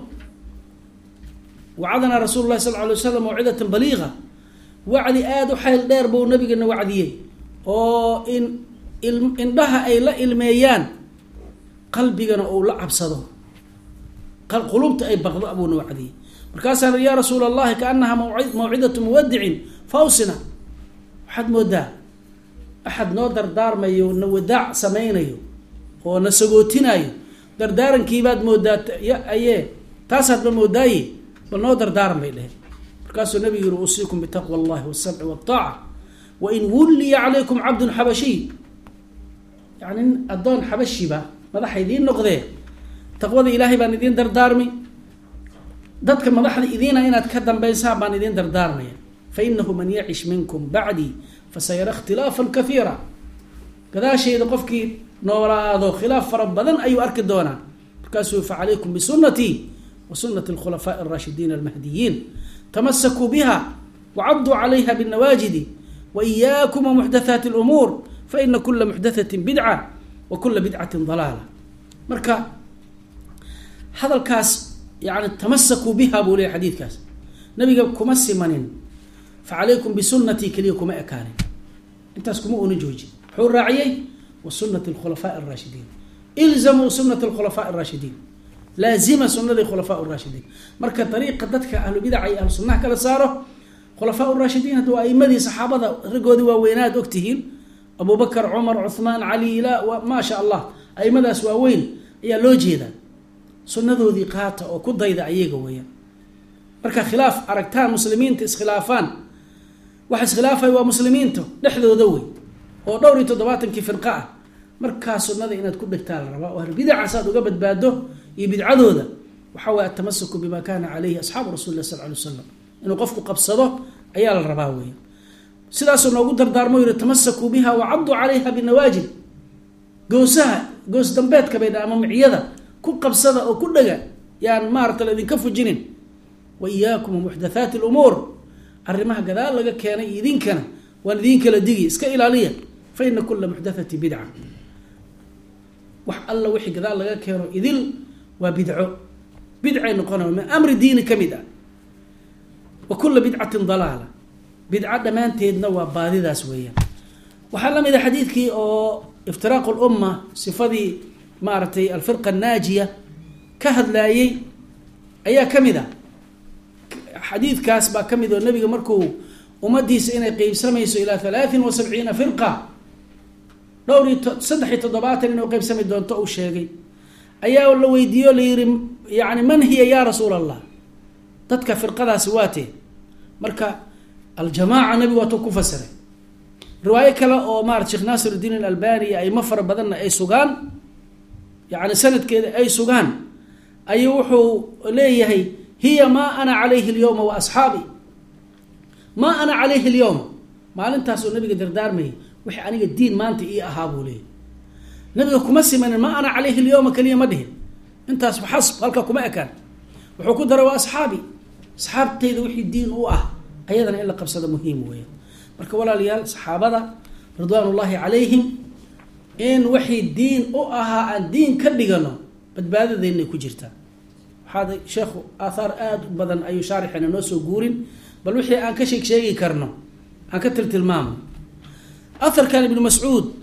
wacadana rasuulu lahi sal alay wasalam mawcidatan baliiqa wacdi aada u xayl dheer buu nabigana wacdiyey oo indhaha ay la ilmeeyaan qalbigana uu la cabsado quluubta ay baqdo abuuna wacdiyey markaasaa ya rasuula allahi kaanaha mawcidatu muwadicin fawsina waxaad moodaa axad noo dardaarmayo na wadaac samaynayo oo na sagootinayo dardaarankiibaad moodaa aye taasaadba moodaaye bal noo dardaaran bay dheheen markaasuu nabigu yiri usiikum bitaqwa allahi wasamci waaaca wain wulliya calaykum cabdun xabashiy yani addoon xabashiba madaxa idiin noqdee taqwada ilaahay baan idiin dardaarmi dadka madaxda idiina inaad ka dambaysaan baan idiin dardaarmaya fainahu man yacish minkum bacdii fasayara ikhtilaafan kaiira gadaashayda qofkii noolaado khilaaf fara badan ayuu arki doonaa markaasuu facalaykum bisunatii wa sunati alkhulafaaءi اraashidiin almahdiyiin tamasakuu biha wacaduu calayha bاnawaajidi waإiyaakum wamuxdathaati اlumuur faina kula muxdathati bidca wa kula bidcati dalaala marka hadalkaas yani tamasakuu biha buu leeyay xadiidkaas nabiga kuma simanin facalaykum bisunatii keliya kuma ekaanin intaas kuma una jooji wuxuu raaciyey wa sunati alkhulafaaءi اraashidiin ilzamuu sunata alkhulafaaءi اraashidiin laazima sunadii khulafaa raashidiin marka dariiqa dadka ahlu bidaca iyo ahlu sunnaha kala saaro khulafaa raashidiin hadda waa aimadii saxaabada raggoodii waaweynaad ogtihiin abubakar cumar cuhmaan cali ila maa sha allah aimadaas waaweyn ayaa loo jeedaa sunadoodii qaata oo ku dayda ayaga weeyaan marka khilaaf aragtaan muslimiinta iskhilaafaan waxa iskhilaafay waa muslimiinta dhexdooda wey oo dhowr iyo 70 firqa ah markaa sunada inaad ku dhigtaa la rabaa oo bidca saad uga badbaado iyo bidcadooda waxa waa tamasuku bima kana alayhi asxaabu rasuulillah sallallahu alayhi wasallam inuu qofku qabsado ayaa la rabaa weey sidaas oo noogu dardaarmo yiri tamasaku biha wa addu alayha binawaajib goos dambeedka bay ama miciyada ku qabsada oo ku dhaga yaan maarta la idinka fujinin wa iyaakum muhdathaati al-umuur arrimaha gadaal laga keenay idinkana waan idin kala digi iska ilaaliya fa inna kulla muhdathati bid'a wax alla wixii gadaal laga keeno idil waa bidcay noqonaa min amri diini kamida wa kulla bid'atin dalaala bid'a dhamaanteedna waa baadidaas weeyaan waxaa la mid ah xadiidkii oo iftiraaq al-umma sifadii maartay al-firqa an-naajiya ka hadlaayay ayaa kamid ah xadiidkaas baa kamid oo nabiga markuu ummadiisa inay qeybsamayso ilaa 73 firqa dhowr 73 inuu qeybsami doonto uu sheegay ayaa la weydiiyo la yiri yaani man hiya ya rasuul allah dadka firqadaas waatee marka al-jamaa'a nabi waa ku fasiray riwaayo kale oo Sheikh Nasiruddin al-Albani ay mafar badan ay sugaan yaani sanadkeeda ay sugaan ayuu wuxuu leeyahay hiya ma ana alayhi al-yawm wa ashabi ma ana alayhi al-yawm maalintaas oo nabiga dardaarmay wixii aniga diin maanta ii ahaa buu leeyahay nabiga kuma siman ma ana alayhi al-yawm kaliya ma dhihin intaas xasb halka kuma ekaan wuxuu ku daray asxaabtayda wixii diin u ah ayadana in la qabsado muhiim weeye marka walaalayaal saxaabada ridwaanullaahi calayhim in wixii diin u ahaa aan diin ka dhigano badbaadadeena ku jirta hada sheekhu athar aad badan ayu sharixina noo soo guurin bal wixii aan ka sheegi karno aan ka tilmaamo athar kan ibn mas'ud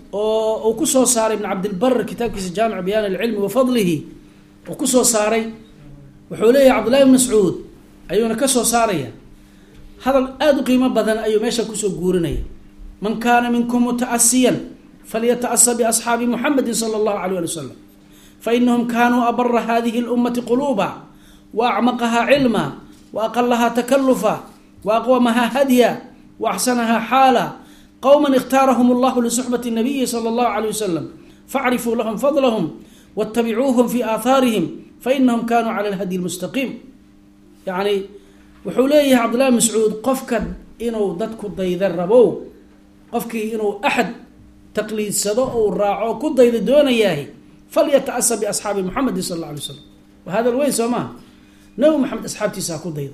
oo ku soo saaray ibn cabdilbar kitaabkiisa jaamic bayaan alcilmi wa fadlihi oo ku soo saaray wuxuu leeyahay cabdullahi ibn mascuud ayuuna ka soo saaraya hadal aada u qiimo badan ayuu meesha kusoo guurinaya man kaana minkum mutaasiyan falyataasa biasxaabi muxamedi sala allahu alayh ali wasalam fainahum kanuu abara hadihi اlummati quluuba waacmaqaha cilma waaqalaha takalufa waaqwamaha hadya waaxsanaha xaala qowma اkhtaarahum allahu lisuxbati nabiyi sala allahu alayh wasalam facrifuu lahum fadlahum wاtabicuuhum fi aahaarihim fainahum kanuu cala alhadyi اlmustaqiim. yani wuxuu leeyahay cabdullahi mascuud qofka inuu dadku dayda rabow, qofkii inuu axad taqliidsado ou raaco ku dayda doonayahay falyataasa biasxaabi muxamedi sal alla alay slam. waa hadal weyn soo maha, nabi maxamed asxaabtiisa ha ku daydo.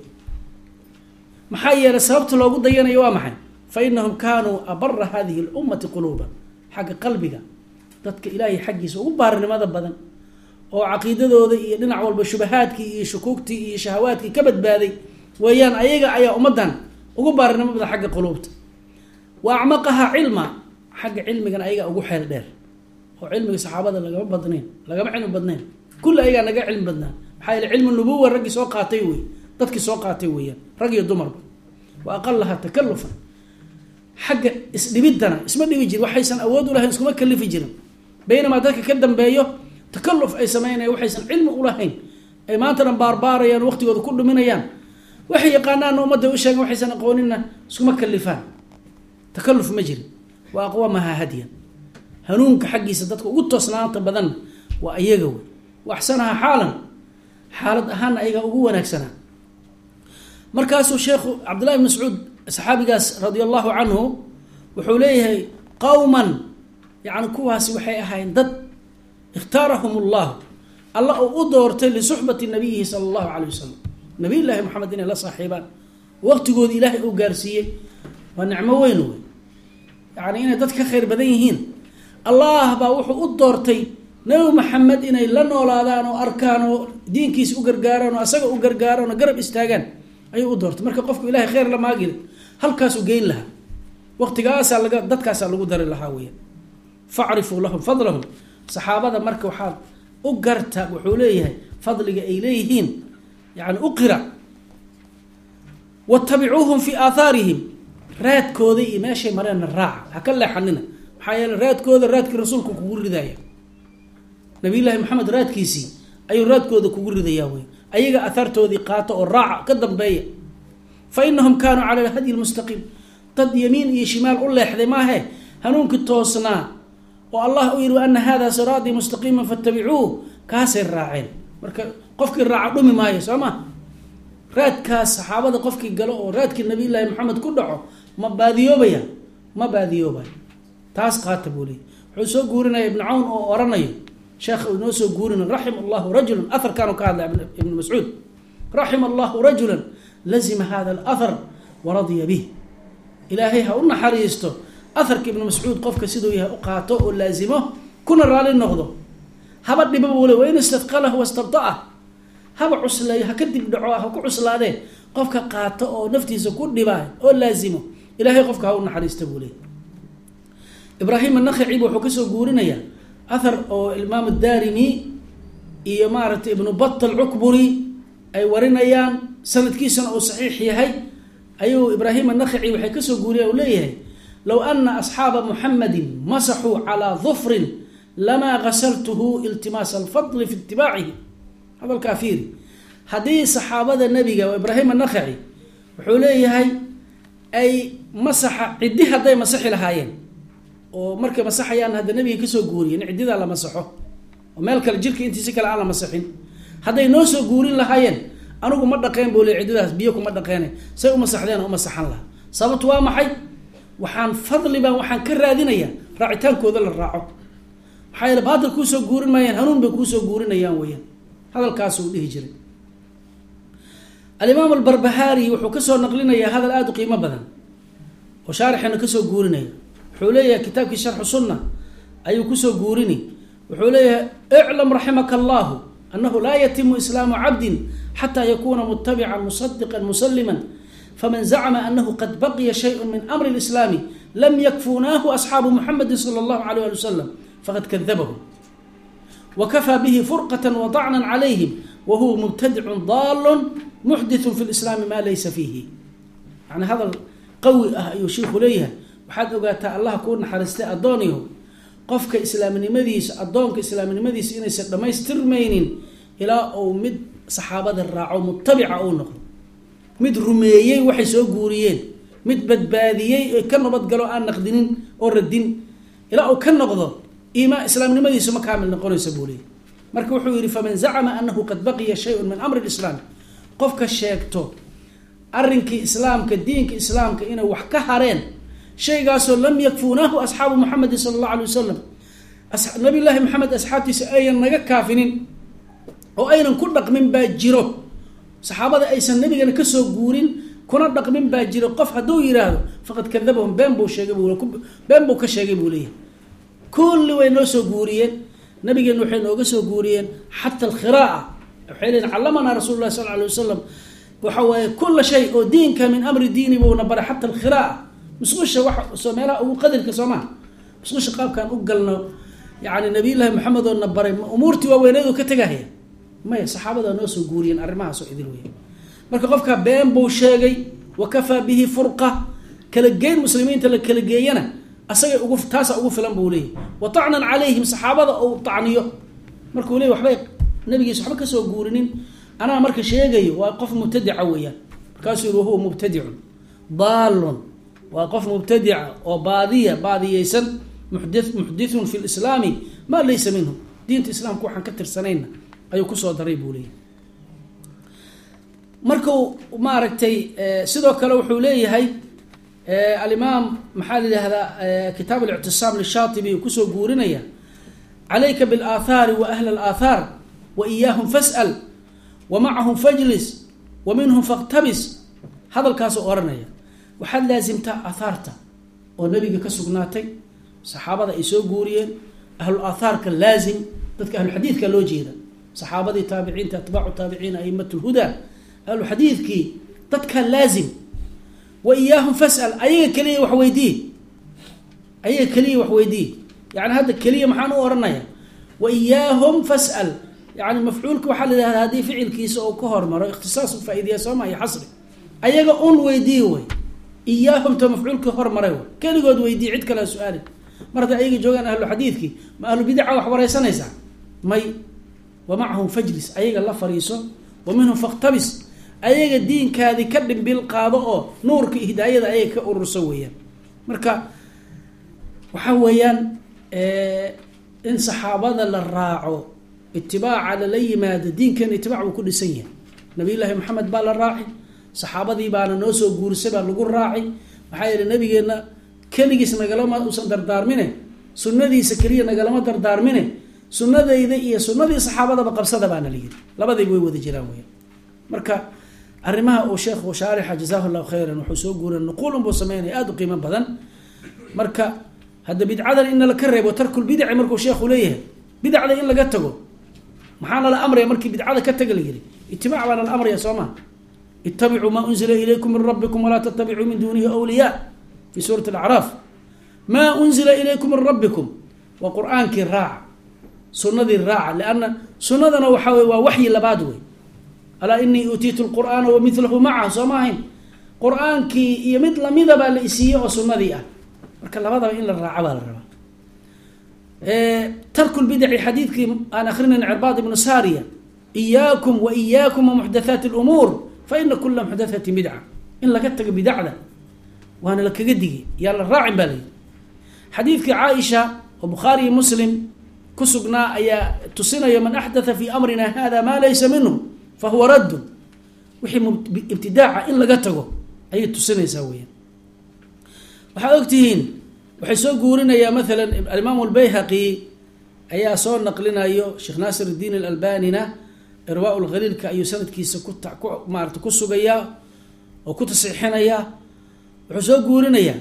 maxaa yeelay sababta loogu dayanayo waa maxay? fainahum kanuu abara hadihi اlummati quluuban, xagga qalbiga dadka ilaahay xaggiisa ugu baarinimada badan oo caqiidadooda iyo dhinac walba shubahaadkii iyo shukuugtii iyo shahawaadkii ka badbaaday weeyaan. ayaga ayaa ummaddan ugu baarinimo badan xagga quluubta. wa acmaqaha cilma, xagga cilmigana ayagaa ugu xeel dheer oo cilmiga saxaabada lagama cilmi badnayn, kulli ayagaa naga cilmi badnaa. maxaa yeele cilmu nubuwa raggii soo qaatay wey, dadkii soo qaatay weeyaan, rag iyo dumarba. wa aqalaha takalufan, xagga isdhibiddana isma dhibi jirin, waxaysan awood u lahayn iskuma kalifi jirin. baynamaa dadka ka dambeeyo takaluf ay sameynayaan, waxaysan cilmi ulahayn, ay maantana baarbaarayaan, waqtigooda ku dhuminayaan, waxay yaqaanaanna ummadda u sheegen, waxaysan aqoonina iskuma kalifaan. takaluf ma jirin. wa aqwamaha hadyan, hanuunka xaggiisa dadka ugu toosnaanta badanna waa ayaga wey. wa axsanaha xaalan, xaalad ahaanna ayaga ugu wanaagsanaa. markaasuu sheekhu cabdullahi ibn mascuud saxaabigaas radia allahu canhu wuxuu leeyahay qowman, yani kuwaasi waxay ahayn dad ikhtaarahum ullah, alla uu u doortay lisuxbati nabiyihi sala allahu calayh wasalam, nabiy llaahi maxamed inay la saaxiibaan, waqtigooda ilaahay uu gaarsiiyey. waa nicmo weyn wey, yani inay dad ka khayr badan yihiin. allah baa wuxuu u doortay nabi maxamed inay la noolaadaan oo arkaan oo diinkiisa u gargaaraan oo asaga u gargaaraan oo garab istaagaan ayuu u doortay. marka qofku ilahay khayr la maagin halkaasuu geyn lahaa, waqtigaasaa dadkaasaa lagu dari lahaa weya. facrifuu lahum fadlahum, saxaabada marka waxaad u garta, wuxuu leeyahay fadliga ay leeyihiin, yani u qira. watabicuuhum fi aahaarihim, raadkooda iyo meeshay mareenna raaca, ha ka leexanina. maxaa yeele raadkooda raadkii rasuulku kugu ridaya, nabiyullaahi maxamed raadkiisii ayuu raadkooda kugu ridayaa wey. ayaga ahaartoodii qaato oo raaca, ka dambeeya. fainahum kanuu cala alhadyi lmustaqiim, dad yamiin iyo shimaal u leexday maahe hanuunkii toosnaa oo allah u yihi waana hada siraatii mustaqiima fattabicuuh, kaasay raaceen. marka qofkii raaca dhumi maayo soo ma. raadkaas saxaabada qofkii galo oo raadkii nabiyullaahi maxamed ku dhaco ma baadiyoobaya? ma baadiyoobayo. taas qaata buu leeyay. wuxuu soo guurinaya ibnu cawn oo oranayo, sheekh inoo soo guurina, raxima allahu rajulan, aharkaanu ka hadlay ibnu mascuud, raxima allahu rajulan lazima hada alahar waradiya bih. ilaahay ha u naxariisto aharka ibnu mascuud qofka siduu yahay u qaato oo laazimo, kuna raali noqdo. haba dhiba buu le, wain istadqalahu wastabta'ah, haba cusleeyo, ha ka dib dhaco, ha ku cuslaadee, qofka qaato oo naftiisa ku dhibaa oo laazimo, ilaahay qofka ha u naxariista buu leey. ibraahim annakhaci wuxuu kasoo guurinayaa ahar oo imaam daarimi iyo maaragtay ibnu batal cukburi ay warinayaan, sanadkiisana uu saxiix yahay. ayuu ibraahim annakhaci waxay kasoo guuriya u leeyahay low ana asxaaba muxamadin masaxuu calaa dufrin lamaa gasaltuhu iltimaasa alfadli fi itibaacihi. hadalkaa fiiri, haddii saxaabada nebiga oo ibraahim annakhaci wuxuu leeyahay ay masaxa ciddi hadday masaxi lahaayeen, oo markay masaxayaan hadda nabiga kasoo guuriyen ciddidaa la masaxo oo meel kale jirka intiisi kale aan la masaxin, hadday noo soo guurin lahaayeen anigu ma dhaqeen buu le, ciddidaas biyo kuma dhaqeene, say u masaxdeen u masaxan lahaa. sababtu waa maxay? waxaan ka raadinayaa raacitaankooda la raaco. maxaa yeele baatil kuusoo guurin maayaan, hanuun bay kuusoo guurinayaan weyaan. hadalkaasuu dhihi jiray. alimaam albarbahaari wuxuu kasoo naqlinayaa hadal aada u qiimo badan oo shaarixana kasoo guurinaya. wuxuu leeyahay kitaabkii sharxu sunna ayuu kusoo guurini. wuxuu leeyahay iclam raximaka allahu anahu laa yatimu islaamu cabdin xataa yakuna mutabican musadiqan musalima faman zacma anahu qad baqiya shayءu min amri اlislaami لم يكفوناه أصحاب محمد صلى الله عليه وسلم فقد كذبهم وكفى به فرقة وطعنا عليهم وهو مبتدع ضال محدث في الإسلام ما ليس فيه. يعني هذا القوي يشيخ ليه waxaad ogaataa Allah ku naxariistay adooniyo qofka islaaminimadiisa adoonka islaaminimadiisa inaysan dhameystirmaynin ilaa uu mid saxaabada raaco mutabica uu noqdo mid rumeeyay waxay soo guuriyeen mid badbaadiyay ka nabad galo aan naqdinin oo radin ilaa uu ka noqdo islaaminimadiisa ma kaamil noqonaysa buulay. marka wuxuu yiri faman za'ama annahu qad baqiya shay'un min amri al-islam qofka sheegto arrinkii islaamka diinka islaamka inay wax ka hareen shaygaasoo lam yakfuunahu asxaabu muxamedi sala allahu alay wasalam nabi llaahi maxamed asxaabtiisa ayan naga kaafinin oo aynan ku dhaqmin baa jiro saxaabada aysan nabigana kasoo guurin kuna dhaqmin baa jiro qof hadduu yidhaahdo faqad kadabahum been buu ka sheegay buu leeyahay. kulli way noo soo guuriyeen nabigeena waxay nooga soo guuriyeen xata alkhiraa'a waxay leeyihin callamanaa rasuulu llahi sal alay wasalam waxa waaye kulla shay oo diinka min amri diini buuna baray xata alkhiraa'a musqusha wax soo meelaha ugu qadarka Soomaa musqusha qaabkan u galno yaani nabi ilaahi maxamed oo nabaray umurti waaweynadu ka tagahay ma saxaabada noo soo guuriyeen arimahaas oo idil weeyay. marka qofka been buu sheegay wa kafa bihi furqa kala geyn muslimiinta la kala geeyana asaga ugu taasa ugu filan buu leeyahay wa ta'nan alayhim saxaabada oo ta'niyo markuu leeyahay waxbay nabigiisa waxba ka soo guurinin ana marka sheegayo waa qof mubtadi'a weeyaan markaasuu huwa mubtadi'un daalun وقف مبتدع وباذية باذية محدث في الإسلام ما ليس منه دين الإسلام كوحن كتر سنين أيو كسو ضريبه ليه مركو ما ركتي سيدوك لو حولي هاي الإمام محالي هذا كتاب الاعتصام للشاطبي وكسو قورنيا عليك بالآثار وأهل الآثار وإياهم فاسأل ومعهم فاجلس ومنهم فاقتبس هذا الكاس أورنيا waxaad laazimtaa aathaarta oo nabiga ka sugnaatay saxaabada ay soo guuriyeen ahlu aathaarka laazim dadka ahlu xadiidka loo jeeda saxaabadii taabiciinta atbaacu taabiciina a'imatul huda ahlu xadiidkii dadka laazim wa iyaahum fas'al ayaga kaliya wax weydii yani hadda kaliya maxaan u oranayaa wa iyaahum fas'al yani mafcuulka waxaa la yidhahdaa haddii ficilkiisa oo ka hormaro ikhtisaas u faa'iideeya sooma iyo xasri ayaga un weydii way إياهم تمفعولك هر مريو كان يقعد ويدي عد كلا سؤال مرة أيجي جوجان أهل الحديث كي ما أهل بدعة وحوار سنة ماي ومعهم فجلس أيجي الله فريسه ومنهم فاقتبس أيجي الدين كذي كلم بالقاضاء نور كهداية أيجي كأرسويا مركا وحويان إن صحابة للراعو اتباع على لي ما الدين كان اتباعه كل سنة نبي الله محمد بال الراعي saxaabadii baana noo soo guurisay baa lagu raacay waxa yiri nabigeena kaligiis nagalama uusan dardaarmine sunnadiisa kaliya nagalama dardaarmine sunnadayda iyo sunnadii saxaabada qabsada baana leeyahay labadii way wada jiraan weeyaan. marka arimaha oo sheekhu shaarixa jazaahullahu khayran wuxuu soo guuray nuqulun buu sameeyay aad u qiimo badan. marka hada bidcadan in la ka reebo tarkul bid'a markuu sheekhu leeyahay bidcada in laga tago maxaa la amray markii bidcada ka taga la yiri itibaac wala al-amr ya Soomaa اتبعوا ما أنزل إليكم من ربكم ولا تتبعوا من دونه أولياء في سورة الأعراف ما أنزل إليكم من ربكم وقرآن كالراع سنة الراع لأن سنة وحي لبادوي ألا إني أتيت القرآن ومثله معه سماهن قرآن كي يمثل مذهب الإسية وسنة ذي مركا لبادوي إلا الراع والربا ترك البدع حديث أنا أخرنا عرباض بن سارية إياكم وإياكم ومحدثات الأمور فإن كل محدثة بدعة إن لقيتك بدعة وأنا لك قدي يلا الراعي بالي حديثك عائشة وبخاري مسلم كسقنا يا تصينا يا من أحدث في أمرنا هذا ما ليس منه فهو رد وحي ابتداع إن لقيتك أي تصينا يسويا وحاوكتهين وحي سوق قولنا يا مثلا الإمام البيهقي أي صور نقلنا أيو شيخ ناصر الدين الألباني إرواء الغليل كأي سنة كيسا كنت مارت كسوغيا وكنت صحيحينيا وحسوق قولنا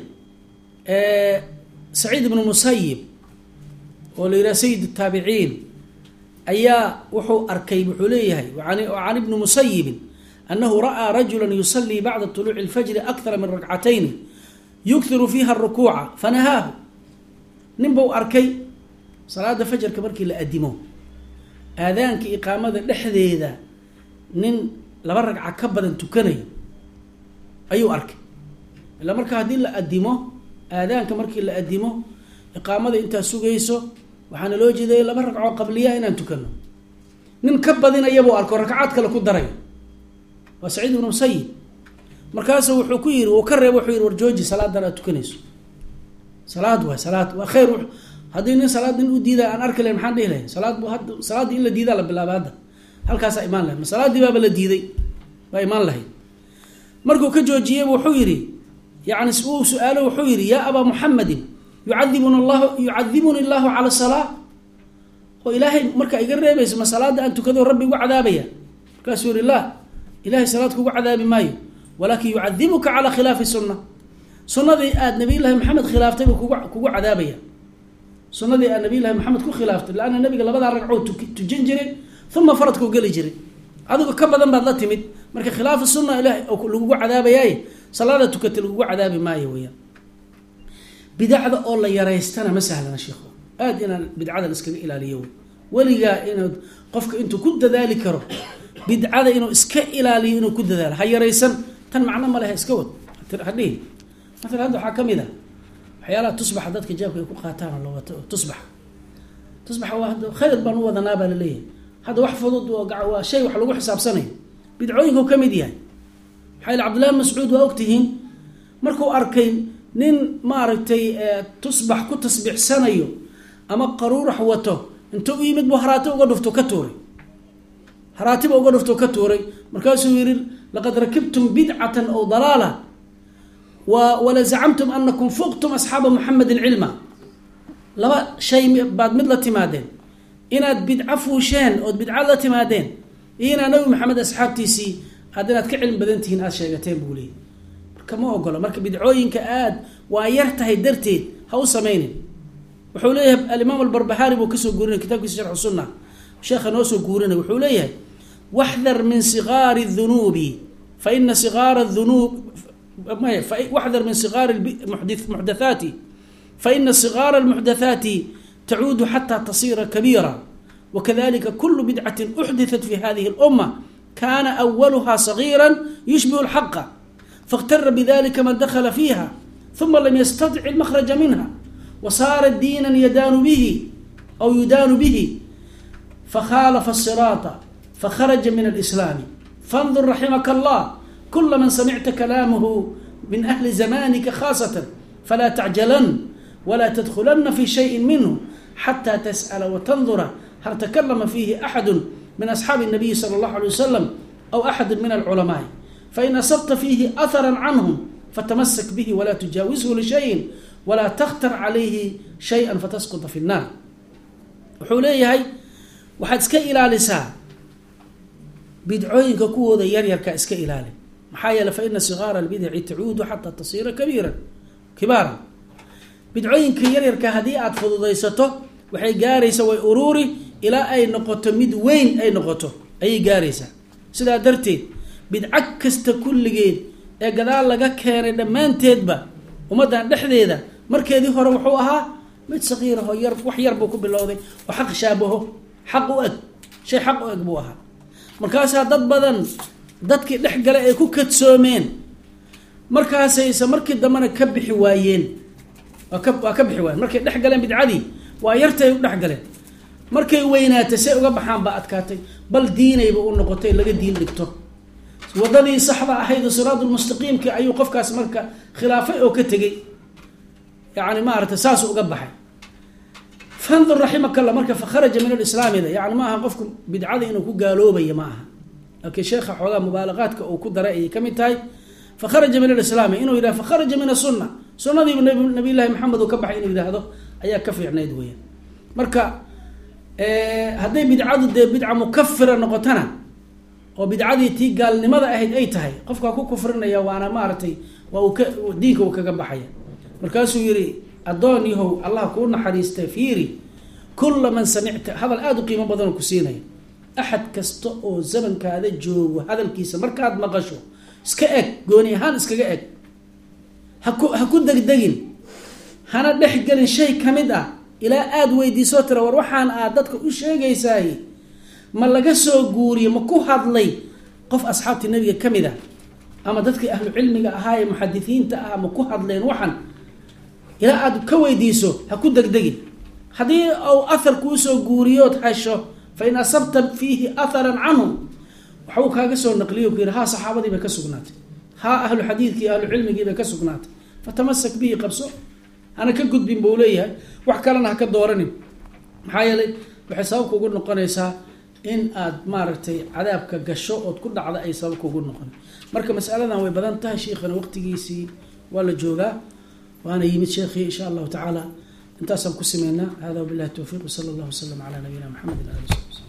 سعيد بن المسيب وليرى سيد التابعين أيا وحو أركيب حليه وعن ابن مسيب أنه رأى رجلا يصلي بعد طلوع الفجر أكثر من ركعتين yukhiru fiiha arukuuca fanahaahu nin buu arkay salaada fajarka markii la adimo aadaanka iqaamada dhexdeeda nin 2 ragca ka badan tukanayo ayuu arkay ilaa marka haddii la adimo aadaanka markii la adimo iqaamada intaa sugayso waxaana loo jeeday 2 ragcoo qabliya inaan tukano nin ka badinaya buu arko ragcad kale ku daray waa Saciid ibn Musayyib markaas wuxuu ku yiri oo ka reebo wuxuu yiri war jooji salaadana tukanayso salaad waa khayr haddii nin salaad u diida aan arki lahayn maxaan dhihi lahayn salaad in la diida la bilaabada halkaas ay imaan lahayn salaadii baa la diiday baa imaan lahayn markuu ka joojiyay wuxuu yiri يعني سؤاله وحيري يا أبا محمد يعذبني الله على الصلاة وإلهي مركا يقرب اسم صلاة أن تكذو ربي وعذابيا كسور الله إلهي صلاتك وعذاب مايو ولكن يعذبك على خلاف السنة سنة ذي نبي الله محمد خلافته كو عذابيا سنة ذي نبي الله محمد كو خلافته لأن النبي قال بدأ ركعود تجنجري ثم فرض كو قل يجري هذا كبدا بعد تمد مركا خلاف السنة إلهي أو كو عذابيا صلاة تكتل وقوع عذاب ما يويا بدعة الله يريستنا ما سهلنا شيخو إن بدعة الإسكان إلى اليوم ولقى إنه قفك أنتو كنت ذلك رو بدعة إنه إسكا إلى اليوم إنه كنت ذلك هاي يريسن تن معنا ما لها إسكوت هديه مثلا هذا حاكم إذا حيالا تصبح ذاتك جابك يكون قاتان الله تصبح واحد خير بنو ذنابا لليه هذا وحفظ وشيء وحلو حساب سنة بدعوينه كميديا حيل عبد الله مسعود وقتهن مركو أركين نين مارتي تصبح كتصبح سنيو أما قرور حوته انتو يمد بهراتي وقدفتو كتوري هراتي وقدفتو كتوري مركاسو يريل لقد ركبتم بدعة أو ضلالة ولا زعمتم أنكم فوقتم أصحاب محمد العلم لما شيء بعد مدلة تمادين إنا بدعة فوشين أو بدعة تمادين إنا نبي محمد أصحاب تيسي هذا كعلم بدنتين شيغتين بولي كما أقول مركب بدعوينك ويرتهي درتي هو سمين وحوليه الإمام البربهاري بوكسو قورنا كتاب كيس شرح السنة شيخ نوسو قورنا وحوليه واحذر من صغار الذنوب فإن صغار الذنوب واحذر من صغار المحدثات فإن صغار المحدثات تعود حتى تصير كبيرة وكذلك كل بدعة أحدثت في هذه الأمة كان أولها صغيرا يشبه الحق فاغتر بذلك من دخل فيها ثم لم يستطع المخرج منها وصار دينا يدان به أو يدان به فخالف الصراط فخرج من الإسلام فانظر رحمك الله كل من سمعت كلامه من أهل زمانك خاصة فلا تعجلن ولا تدخلن في شيء منه حتى تسأل وتنظر هل تكلم فيه أحد من أصحاب النبي صلى الله عليه وسلم أو أحد من العلماء فإن أصبت فيه أثرا عنهم فتمسك به ولا تجاوزه لشيء ولا تختر عليه شيئا فتسقط في النار وحوليه هاي وحد اسكا إلى لسان بدعوين كوكو ذا يرير كاسكا إلى محايا فإن صغار البدع تعود حتى تصير كبارا بدعوين كيرير كهديئات فضيسته وحي قاريسة ويأروري إلى أي نقطة مد وين أي نقطة أي قاريسة سيدا درتي بدعكست كل جيد قدال لغا كيري دمان تيدبا ومدان دحدي ذا مركي هو روحوها مد صغيرة وحيربوكو بالله وحق شابه حق وأك شيء حق وأكبوها مركاسها ضد بدن ضدك دحقل أي كوكت سومين مركاسيسا مركي دمانا كب حوايين وكب حوايين مركي دحقل بدعادي ويرتي دحقل markay weynaatay say uga baxaan ba adkaatay bal diinayba u noqotay laga diin dhigto wadadii saxda ahayd siraadul mustaqiimka ayuu qofkaas marka khilaafay oo ka tagay yaani ma aragtay saas uga baxay fandur rahimakallah marka fakharaja min al-islam ida yaani ma aha qofku bidcada inuu ku gaaloobay ma aha laakiin sheekha xogaa mubaalaqaadka uu ku daray kamid tahay fakharaja min al-islam inuu yiraahdo fakharaja min as-sunnah sunnadii nabi ilaahi maxamed oo ka baxay inuu yiraahdo ayaa ka fiicnayd weeyaan marka hadday bidcadu dee bidca mukafira noqotana oo bidcadii tii gaalnimada ahayd ay tahay qofka ku kufrinaya waana maartay waa uu diinka uu kaga baxaya markaasuu yiri adoon yahow allah ku naxariistay fiiri kullu man sami'ta hadal aad u qiimo badan ku siinay ahad kasta oo zamankaada joogo hadalkiisa markaad maqasho iska eg gooni ahaan iskaga eg haku degdegin hana dhexgelin shay kamid ah ilaa aad weydiiso tira war waxaan aad dadka u sheegaysaay ma laga soo guuriyo ma ku hadlay qof asxaabtii nabiga kamid ah ama dadkii ahlu cilmiga ahaa ee muxadisiinta ah ma ku hadleen waxan ilaa aad ka weydiiso ha ku degdegin hadii oo athar ku soo guuriyood hasho fa in asabta fihi atharan anhu waxa kaaga soo naqliyo ku yiraahdo saxaabadii ba ka sugnaatay ha ahlu xadiidkii ahlu cilmigii ba ka sugnaatay fatamasak bihi qabso ana ka gudbin buu leeyahay wax kalena ha ka dooranin maxaa yeelay waxay sabab kugu noqonaysaa in aad maaragtay cadaabka gasho oo ku dhacdo ay sabab kugu noqon marka mas'aladan way badan tahay sheekhana waqtigiisii waa la joogaa waana yimid sheekhi insha Allah ta'ala intaasaan ku sameynaa hada billahi tawfiiq sallallahu alayhi wa sallam ala nabiyina muhammad wa alihi